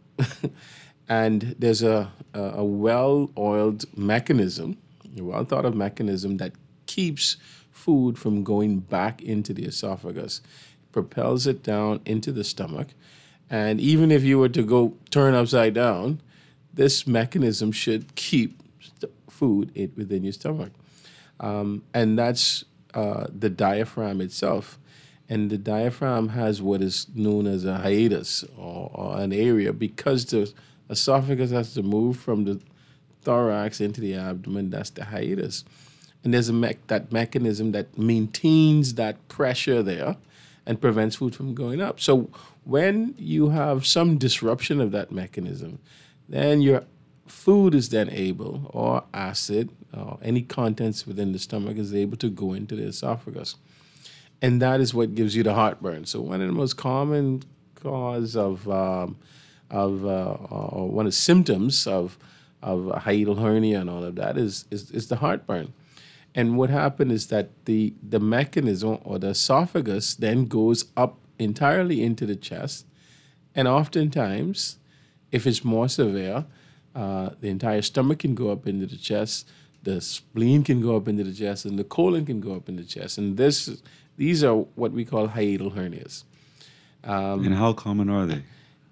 And there's a, a, a well-oiled mechanism, a well-thought-of mechanism that keeps food from going back into the esophagus, propels it down into the stomach. And even if you were to go turn upside down, this mechanism should keep st- food in, within your stomach. Um, and that's uh, the diaphragm itself. And the diaphragm has what is known as a hiatus, or, or an area, because the esophagus has to move from the thorax into the abdomen. That's the hiatus. And there's a me- that mechanism that maintains that pressure there and prevents food from going up. So when you have some disruption of that mechanism, then your food is then able, or acid, or any contents within the stomach is able to go into the esophagus. And that is what gives you the heartburn. So one of the most common cause of, um, of uh, or one of the symptoms of, of a hiatal hernia and all of that is, is, is the heartburn. And what happened is that the, the mechanism, or the esophagus, then goes up entirely into the chest. And oftentimes, if it's more severe, uh, the entire stomach can go up into the chest, the spleen can go up into the chest, and the colon can go up in the chest. And this, these are what we call hiatal hernias. Um, and how common are they?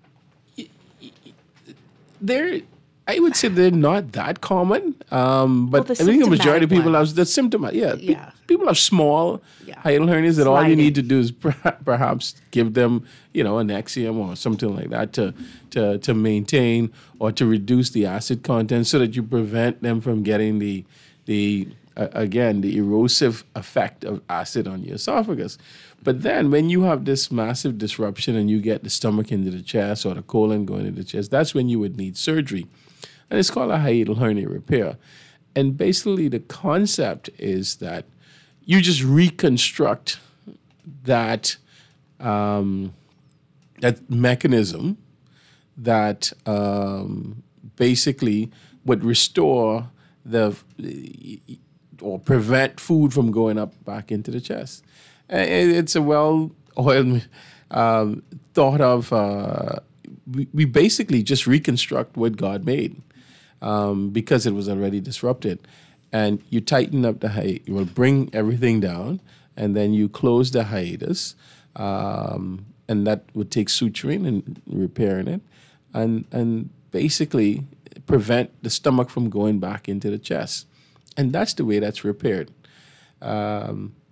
They're, I would say they're not that common, um, but Well, the I think the majority of people symptomatic have the symptom. Yeah, pe- Yeah. people have small Yeah. hiatal hernias that all you Sliding. need to do is per- perhaps give them, you know, an Nexium or something like that to to to maintain or to reduce the acid content, so that you prevent them from getting the the uh, again the erosive effect of acid on your esophagus. But then when you have this massive disruption and you get the stomach into the chest or the colon going into the chest, that's when you would need surgery. And it's called a hiatal hernia repair. And basically the concept is that you just reconstruct that um, that mechanism that um, basically would restore the or prevent food from going up back into the chest. And it's a well-oiled, um, thought of. Uh, we, we basically just reconstruct what God made. Um, because it was already disrupted. And you tighten up the hiatus, you will bring everything down, and then you close the hiatus, um, and that would take suturing and repairing it, and, and basically prevent the stomach from going back into the chest. And that's the way that's repaired. Um,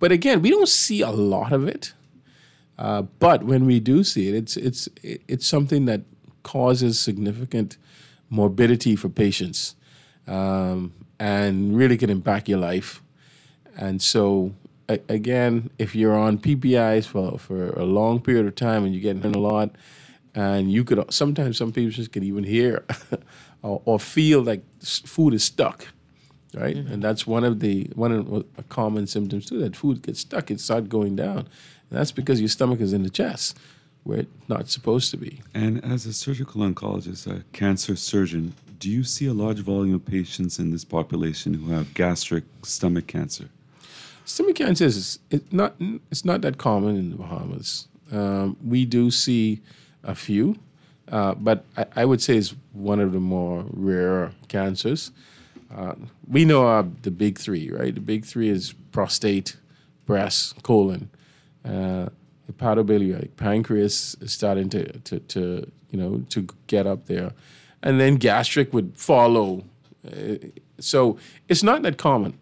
But again, we don't see a lot of it. Uh, but when we do see it, it's it's it's something that causes significant morbidity for patients, um, and really can impact your life. And so, a- again, if you're on P P Is for, for a long period of time and you're getting a lot, and you could sometimes some patients can even hear or, or feel like s- food is stuck, right? Mm-hmm. And that's one of the one of the common symptoms too. That food gets stuck, it starts going down. And that's because your stomach is in the chest, where it's not supposed to be. And as a surgical oncologist, a cancer surgeon, do you see a large volume of patients in this population who have gastric stomach cancer? Stomach cancer is it's not it's not that common in the Bahamas. Um, we do see a few, uh, but I, I would say it's one of the more rare cancers. Uh, we know uh, the big three, right? The big three is prostate, breast, colon. Uh, hepatobiliary, pancreas is starting to, to, to, you know, to get up there. And then gastric would follow. Uh, so it's not that common.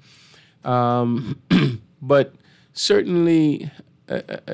Um, but certainly, uh, uh,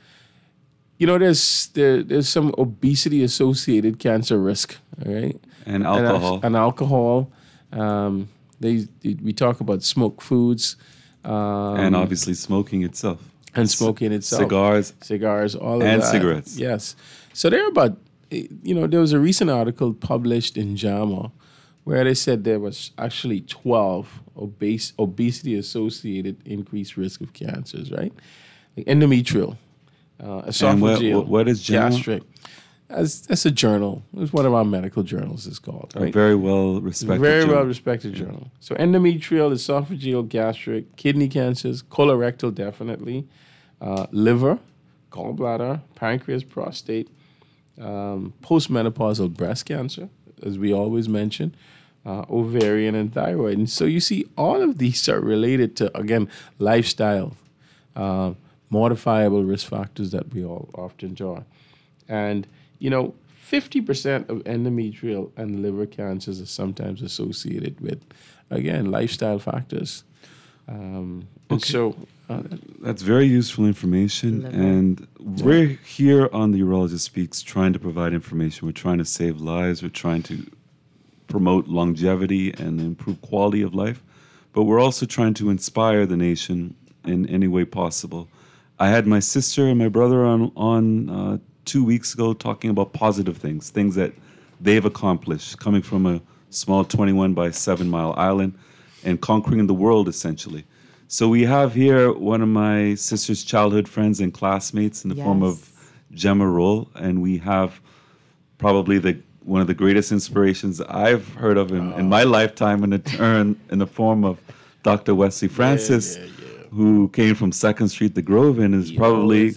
you know, there's there, there's some obesity-associated cancer risk, all right? And alcohol. And, and alcohol. Um, they, they we talk about smoked foods. Um, and obviously smoking itself. And smoking itself. Cigars. Cigars, all of and that. And cigarettes. Yes. So there are about, you know, there was a recent article published in JAMA where they said there was actually twelve obese, obesity-associated increased risk of cancers, right? Like endometrial, uh, esophageal, and what, what, what is JAMA? Gastric. That's, that's a journal. It's one of our medical journals, it's called. Right? A very well-respected Very journal. well-respected journal. So endometrial, esophageal, gastric, kidney cancers, colorectal definitely, uh, liver, gallbladder, pancreas, prostate, um, postmenopausal breast cancer, as we always mention, uh, ovarian and thyroid. And so you see all of these are related to, again, lifestyle, uh, modifiable risk factors that we all often enjoy. And you know, fifty percent of endometrial and liver cancers are sometimes associated with, again, lifestyle factors. Um, and okay. so... Uh, That's very useful information. Liver. And we're here on the Urologist Speaks trying to provide information. We're trying to save lives. We're trying to promote longevity and improve quality of life. But we're also trying to inspire the nation in any way possible. I had my sister and my brother on... on uh, two weeks ago talking about positive things, things that they've accomplished, coming from a small twenty-one by seven mile island and conquering the world, essentially. So we have here one of my sister's childhood friends and classmates in the yes. form of Gemma Roll, and we have probably the one of the greatest inspirations I've heard of in, oh. in my lifetime in the turn in the form of Doctor Wesley Francis, yeah, yeah, yeah. who came from Second Street, the Grove, and is you probably...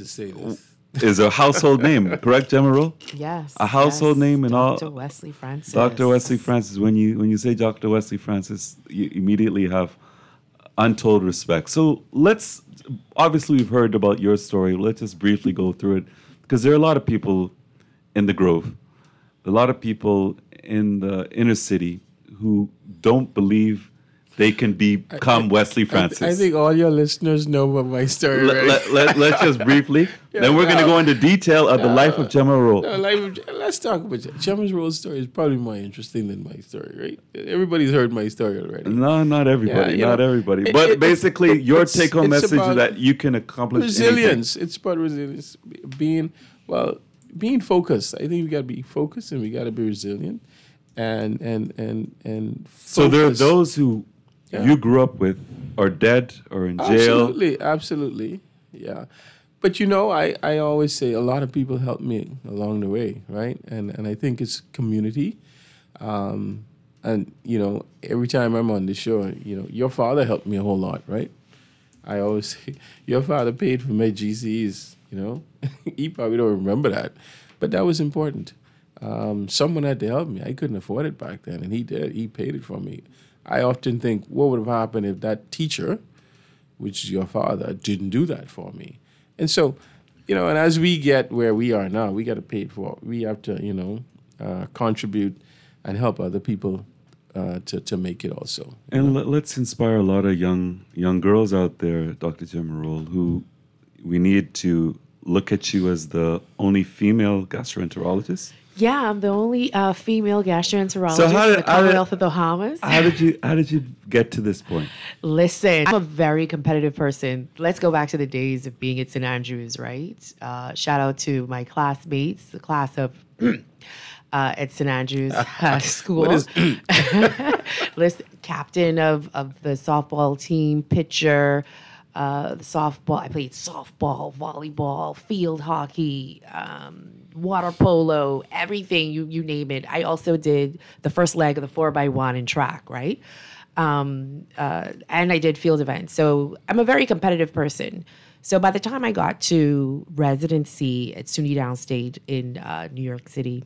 is a household name, correct, Gemma Roll? Yes. A household yes. name in all. Doctor Wesley Francis. Doctor Wesley Francis. When you when you say Doctor Wesley Francis, you immediately have untold respect. So let's. Obviously, we've heard about your story. Let's just briefly go through it, because there are a lot of people in the Grove, a lot of people in the inner city who don't believe they can become I, Wesley Francis. I, I think all your listeners know about my story. Let, right? let, let, let's just briefly. yeah, then we're no, going to go into detail of no, the life of Gemma Roll. No, life of, let's talk about Gemma Roll's story. Is probably more interesting than my story, right? Everybody's heard my story already. No, not everybody. Yeah, not know, everybody. It, but it, basically, your take-home message is that you can accomplish resilience. anything. It's about resilience. Being well, being focused. I think we got to be focused and we got to be resilient, and and and and. Focus. So there are those who. Yeah. You grew up with, are dead or in jail. Absolutely, absolutely, yeah. But you know, I, I always say a lot of people helped me along the way, right? And and I think it's community. Um, and you know, every time I'm on the show, you know, your father helped me a whole lot, right? I always say, your father paid for my G C Es, you know. He probably don't remember that, but that was important. Um, someone had to help me. I couldn't afford it back then, and he did. He paid it for me. I often think, what would have happened if that teacher, which is your father, didn't do that for me? And so, you know, and as we get where we are now, we got to pay it for. We have to, you know, uh, contribute and help other people uh, to to make it also. And let, let's inspire a lot of young young girls out there, Doctor Gemarole, who we need to look at you as the only female gastroenterologist. Yeah, I'm the only uh, female gastroenterologist So how in did- the how did- Commonwealth of the Bahamas. How did you How did you get to this point? Listen, I'm a very competitive person. Let's go back to the days of being at Saint Andrews, right? Uh, shout out to my classmates, the class of uh, at Saint Andrews uh, School. What is Listen, captain of, of the softball team, pitcher, uh, the softball. I played softball, volleyball, field hockey, um, water polo, everything, you you name it. I also did the first leg of the four by one in track, right? Um, uh, and I did field events. So I'm a very competitive person. So by the time I got to residency at SUNY Downstate in uh, New York City,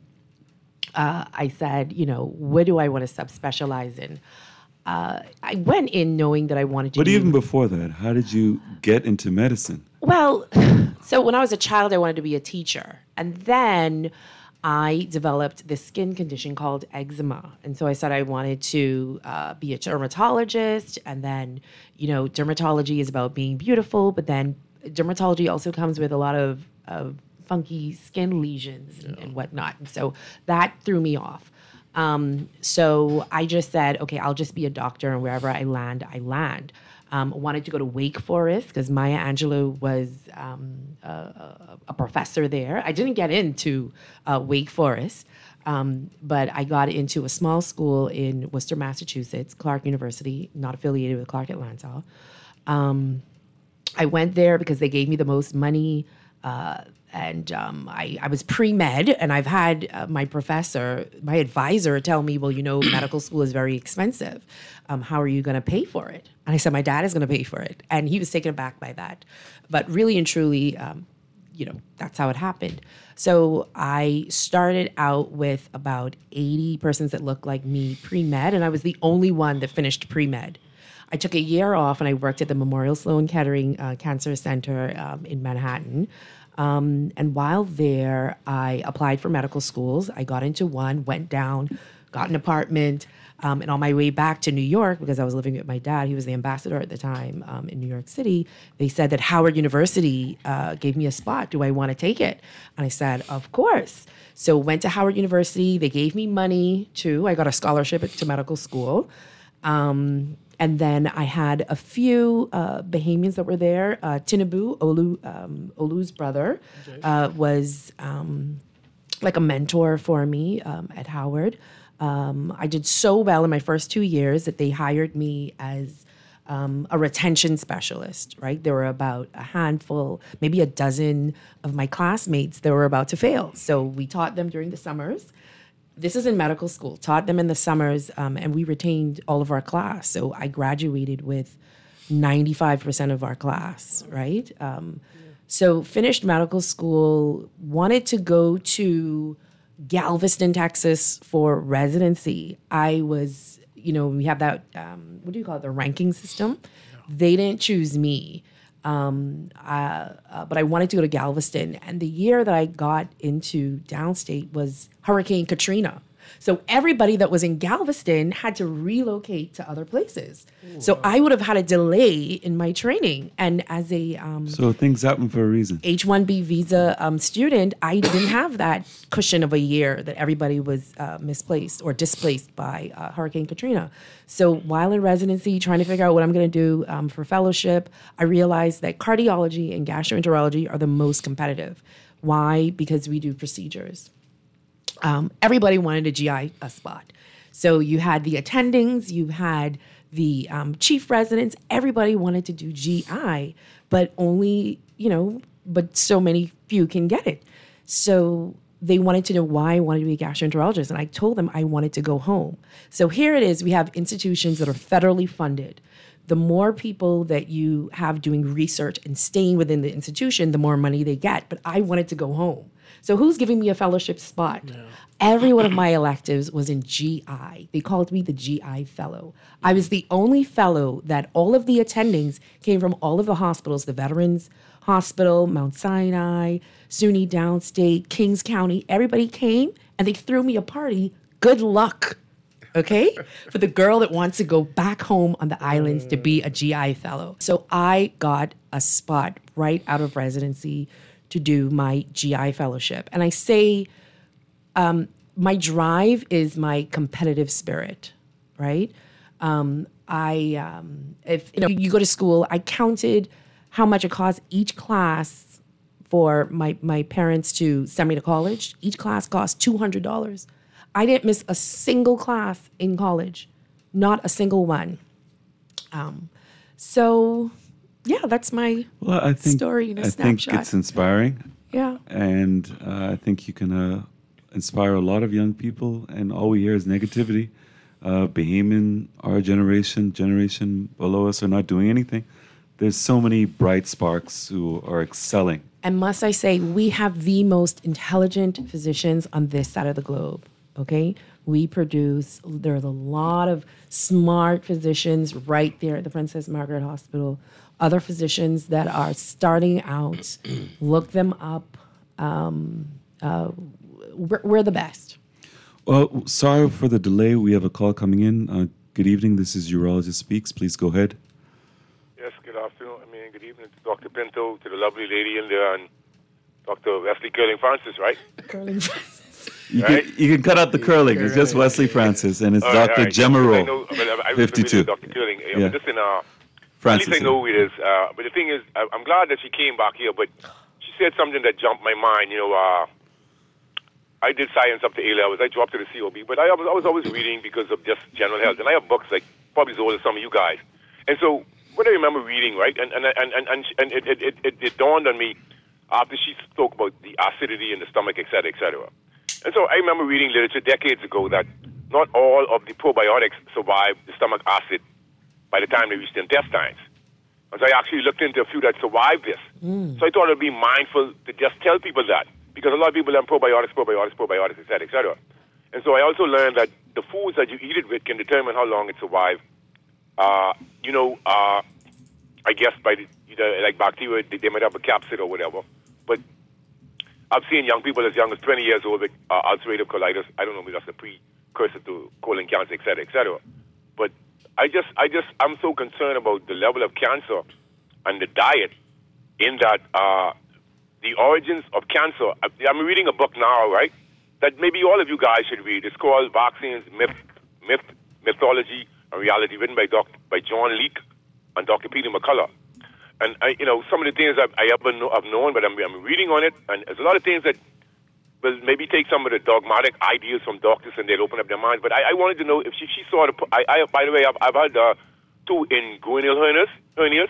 uh, I said, you know, what do I want to subspecialize in? Uh, I went in knowing that I wanted to But do... even before that, how did you get into medicine? Well, so when I was a child, I wanted to be a teacher. And then I developed this skin condition called eczema. And so I said I wanted to uh, be a dermatologist. And then, you know, dermatology is about being beautiful, but then dermatology also comes with a lot of, of funky skin lesions and, and whatnot. And so that threw me off. Um, so I just said, okay, I'll just be a doctor, and wherever I land, I land. Um, wanted to go to Wake Forest because Maya Angelou was um, a, a, a professor there. I didn't get into uh, Wake Forest, um, but I got into a small school in Worcester, Massachusetts, Clark University, not affiliated with Clark Atlanta. Um, I went there because they gave me the most money. Uh, and um, I, I was pre-med, and I've had uh, my professor, my advisor tell me, well, you know, medical school is very expensive. Um, how are you going to pay for it? And I said, my dad is going to pay for it. And he was taken aback by that. But really and truly, um, you know, that's how it happened. So I started out with about eighty persons that looked like me pre-med, and I was the only one that finished pre-med. I took a year off, and I worked at the Memorial Sloan Kettering uh, Cancer Center um, in Manhattan. Um, and while there, I applied for medical schools. I got into one, went down, got an apartment. Um, and on my way back to New York, because I was living with my dad, he was the ambassador at the time um, in New York City, they said that Howard University uh, gave me a spot. Do I want to take it? And I said, of course. So went to Howard University. They gave me money, too. I got a scholarship to medical school. Um, and then I had a few uh, Bahamians that were there. Uh, Tinubu, Olu, um, Olu's brother, uh, was um, like a mentor for me um, at Howard. Um, I did so well in my first two years that they hired me as um, a retention specialist, right? There were about a handful, maybe a dozen of my classmates that were about to fail. So we taught them during the summers. This is in medical school, taught them in the summers, um, and we retained all of our class. So I graduated with ninety-five percent of our class, right? Um, so finished medical school, wanted to go to Galveston, Texas for residency. I was, you know, we have that, um, what do you call it, the ranking system. Yeah. They didn't choose me. Um, uh, uh, but I wanted to go to Galveston. And the year that I got into downstate was Hurricane Katrina. So everybody that was in Galveston had to relocate to other places. Ooh, so wow. I would have had a delay in my training. And as a um, So things happen for a reason. H one B visa um, student, I didn't have that cushion of a year that everybody was uh, misplaced or displaced by uh, Hurricane Katrina. So while in residency, trying to figure out what I'm going to do um, for fellowship, I realized that cardiology and gastroenterology are the most competitive. Why? Because we do procedures. Um, everybody wanted a G I a spot. So you had the attendings, you had the um, chief residents, everybody wanted to do G I, but only, you know, but so many few can get it. So they wanted to know why I wanted to be a gastroenterologist. And I told them I wanted to go home. So here it is, we have institutions that are federally funded. The more people that you have doing research and staying within the institution, the more money they get. But I wanted to go home. So who's giving me a fellowship spot? Yeah. Every one of my electives was in G I. They called me the G I fellow. I was the only fellow that all of the attendings came from all of the hospitals, the Veterans Hospital, Mount Sinai, SUNY Downstate, Kings County. Everybody came and they threw me a party. Good luck. okay? For the girl that wants to go back home on the islands to be a G I fellow. So I got a spot right out of residency to do my G I fellowship. And I say um, my drive is my competitive spirit, right? Um, I, um, if you know, you go to school, I counted how much it costs each class for my, my parents to send me to college. Each class cost two hundred dollars. I didn't miss a single class in college, not a single one. Um, so, yeah, that's my well, I think, story in a I snapshot. think it's inspiring. Yeah. And uh, I think you can uh, inspire a lot of young people, and all we hear is negativity. Uh, Bahamian, our generation, generation below us are not doing anything. There's so many bright sparks who are excelling. And must I say, we have the most intelligent physicians on this side of the globe, okay? We produce, there's a lot of smart physicians right there at the Princess Margaret Hospital. Other physicians that are starting out, look them up. Um, uh, we're, we're the best. Well, sorry for the delay. We have a call coming in. Uh, good evening. This is Urologist Speaks. Please go ahead. Yes, good afternoon. I mean, good evening to Doctor Pinto, to the lovely lady in there, and Doctor Wesley Curling Francis, right? Curling Francis. You, Right? can, you can cut out the curling. It's just Wesley Francis, and it's All right, Doctor all right. Gemero, I know, but I, I was fifty-two. familiar with Doctor Curling. Yeah. Yeah. But listen, uh, Francis. at least I know who it is. Uh, but the thing is, I, I'm glad that she came back here, but she said something that jumped my mind. You know, uh, I did science up to A levels. I dropped to the C O B, but I was, I was always reading because of just general health. And I have books like probably as old as some of you guys. And so what I remember reading, right, and and and and, and, and it, it, it, it dawned on me after she spoke about the acidity in the stomach, et cetera, et cetera. And so I remember reading literature decades ago that not all of the probiotics survive the stomach acid by the time they reach the intestines. And so I actually looked into a few that survived this. Mm. So I thought it would be mindful to just tell people that, because a lot of people learn probiotics, probiotics, probiotics, et cetera, et cetera. And so I also learned that the foods that you eat it with can determine how long it survives. Uh, you know, uh, I guess by the, you know, like bacteria, they, they might have a capsid or whatever. But I've seen young people as young as twenty years old with uh, ulcerative colitis. I don't know, maybe that's a precursor to colon cancer, et cetera, et cetera. But I just, I just, I'm so concerned about the level of cancer and the diet in that uh, the origins of cancer. I'm reading a book now, right, that maybe all of you guys should read. It's called Vaccines, Myth, Myth, Mythology, and Reality, written by Doc, by John Leake and Doctor Peter McCullough. And, I, you know, some of the things I've, I ever know, I've known, but I'm, I'm reading on it, and there's a lot of things that will maybe take some of the dogmatic ideas from doctors and they'll open up their minds. But I, I wanted to know if she, she saw the... I, I, by the way, I've, I've had uh, two inguinal hernias, hernias,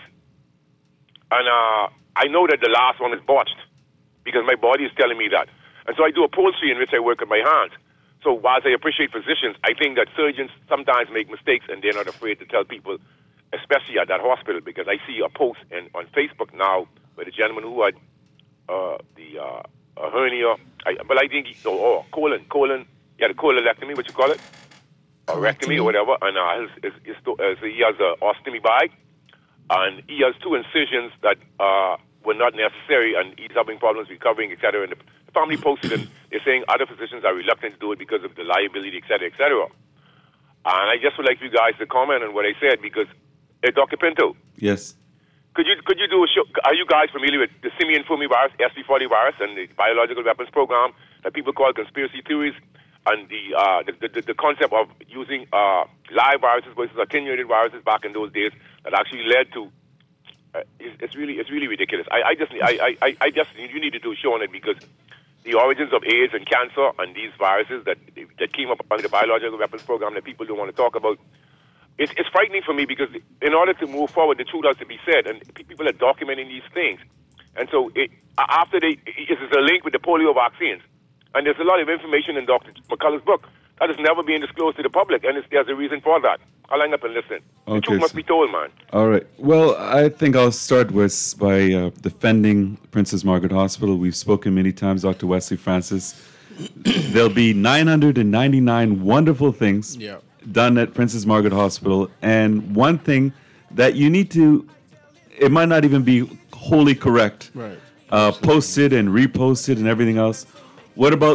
and uh, I know that the last one is botched because my body is telling me that. And so I do upholstery in which I work with my hands. So whilst I appreciate physicians, I think that surgeons sometimes make mistakes and they're not afraid to tell people, especially at that hospital, because I see a post in, on Facebook now with a gentleman who had uh, the uh, a hernia, I, but I think, he, oh, oh, colon, colon, yeah, the colectomy, what you call it, or rectomy or whatever, and uh, his, his, his, uh, so he has an ostomy bag, and he has two incisions that uh, were not necessary, and he's having problems recovering, et cetera. And the, the family posted, and they're saying other physicians are reluctant to do it because of the liability, et cetera, et cetera. And I just would like you guys to comment on what I said, because, uh, Doctor Pinto. Yes. Could you could you do a show? Are you guys familiar with the simian fumi virus, S P forty virus, and the biological weapons program that people call conspiracy theories, and the uh, the, the, the concept of using uh, live viruses versus attenuated viruses back in those days that actually led to uh, it's, it's really it's really ridiculous. I, I just I, I, I just you need to do a show on it, because the origins of AIDS and cancer and these viruses that that came up under the biological weapons program that people don't want to talk about. It's, it's frightening for me, because in order to move forward, the truth has to be said, and people are documenting these things. And so it, after they, it is a link with the polio vaccines. And there's a lot of information in Doctor McCullough's book that is never being disclosed to the public, and it's, there's a reason for that. I'll line up and listen. Okay, the truth must so, be told, man. All right. Well, I think I'll start with by uh, defending Princess Margaret Hospital. We've spoken many times, Doctor Wesley Francis. There'll be nine hundred ninety-nine wonderful things Yeah. done at Princess Margaret Hospital, and one thing that you need to, it might not even be wholly correct, Right. uh, posted and reposted and everything else. What about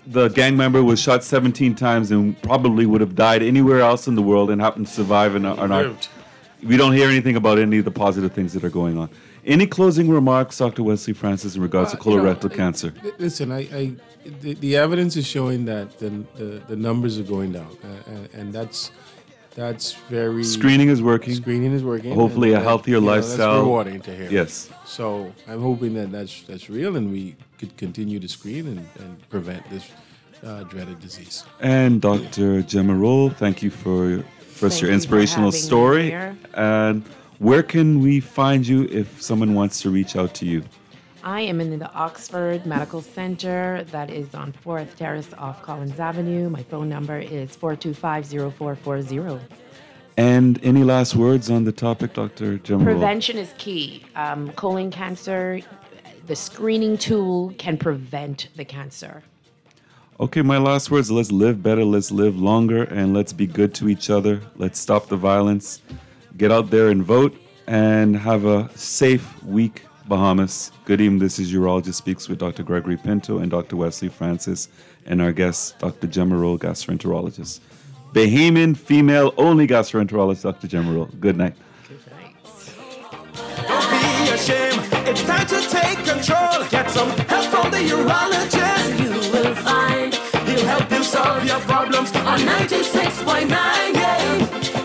the gang member was shot seventeen times and probably would have died anywhere else in the world and happened to survive and are not. Lived. We don't hear anything about any of the positive things that are going on. Any closing remarks, Doctor Wesley Francis, in regards Uh, to colorectal you know, cancer? I- Listen, I, I the, the evidence is showing that the, the, the numbers are going down, uh, and, and that's that's very Screening is working. Screening is working. Hopefully and a that, healthier you know, lifestyle. That's rewarding to hear. Yes. So I'm hoping that that's that's real, and we could continue to screen and, and prevent this uh, dreaded disease. And Doctor Gemma Roll, thank you for first Thank your you for inspirational having me story. here. And where can we find you if someone wants to reach out to you? I am in the Oxford Medical Center. That is on fourth Terrace off Collins Avenue. My phone number is four two five, zero four four zero. And any last words on the topic, Doctor Gemma Roll? Prevention is key. Um, colon cancer, the screening tool can prevent the cancer. Okay, my last words, let's live better, let's live longer, and let's be good to each other. Let's stop the violence. Get out there and vote, and have a safe week, Bahamas. Good evening, this is Urologist Speaks with Doctor Gregory Pinto and Doctor Wesley Francis, and our guest, Doctor Gemma Roll, gastroenterologist. Bahamian female-only gastroenterologist, Doctor Gemma Roll. Good night. Don't be ashamed. It's time to take control. Get some help from the urologist. You will find he'll help you solve your problems on ninety-six point nine. Yeah.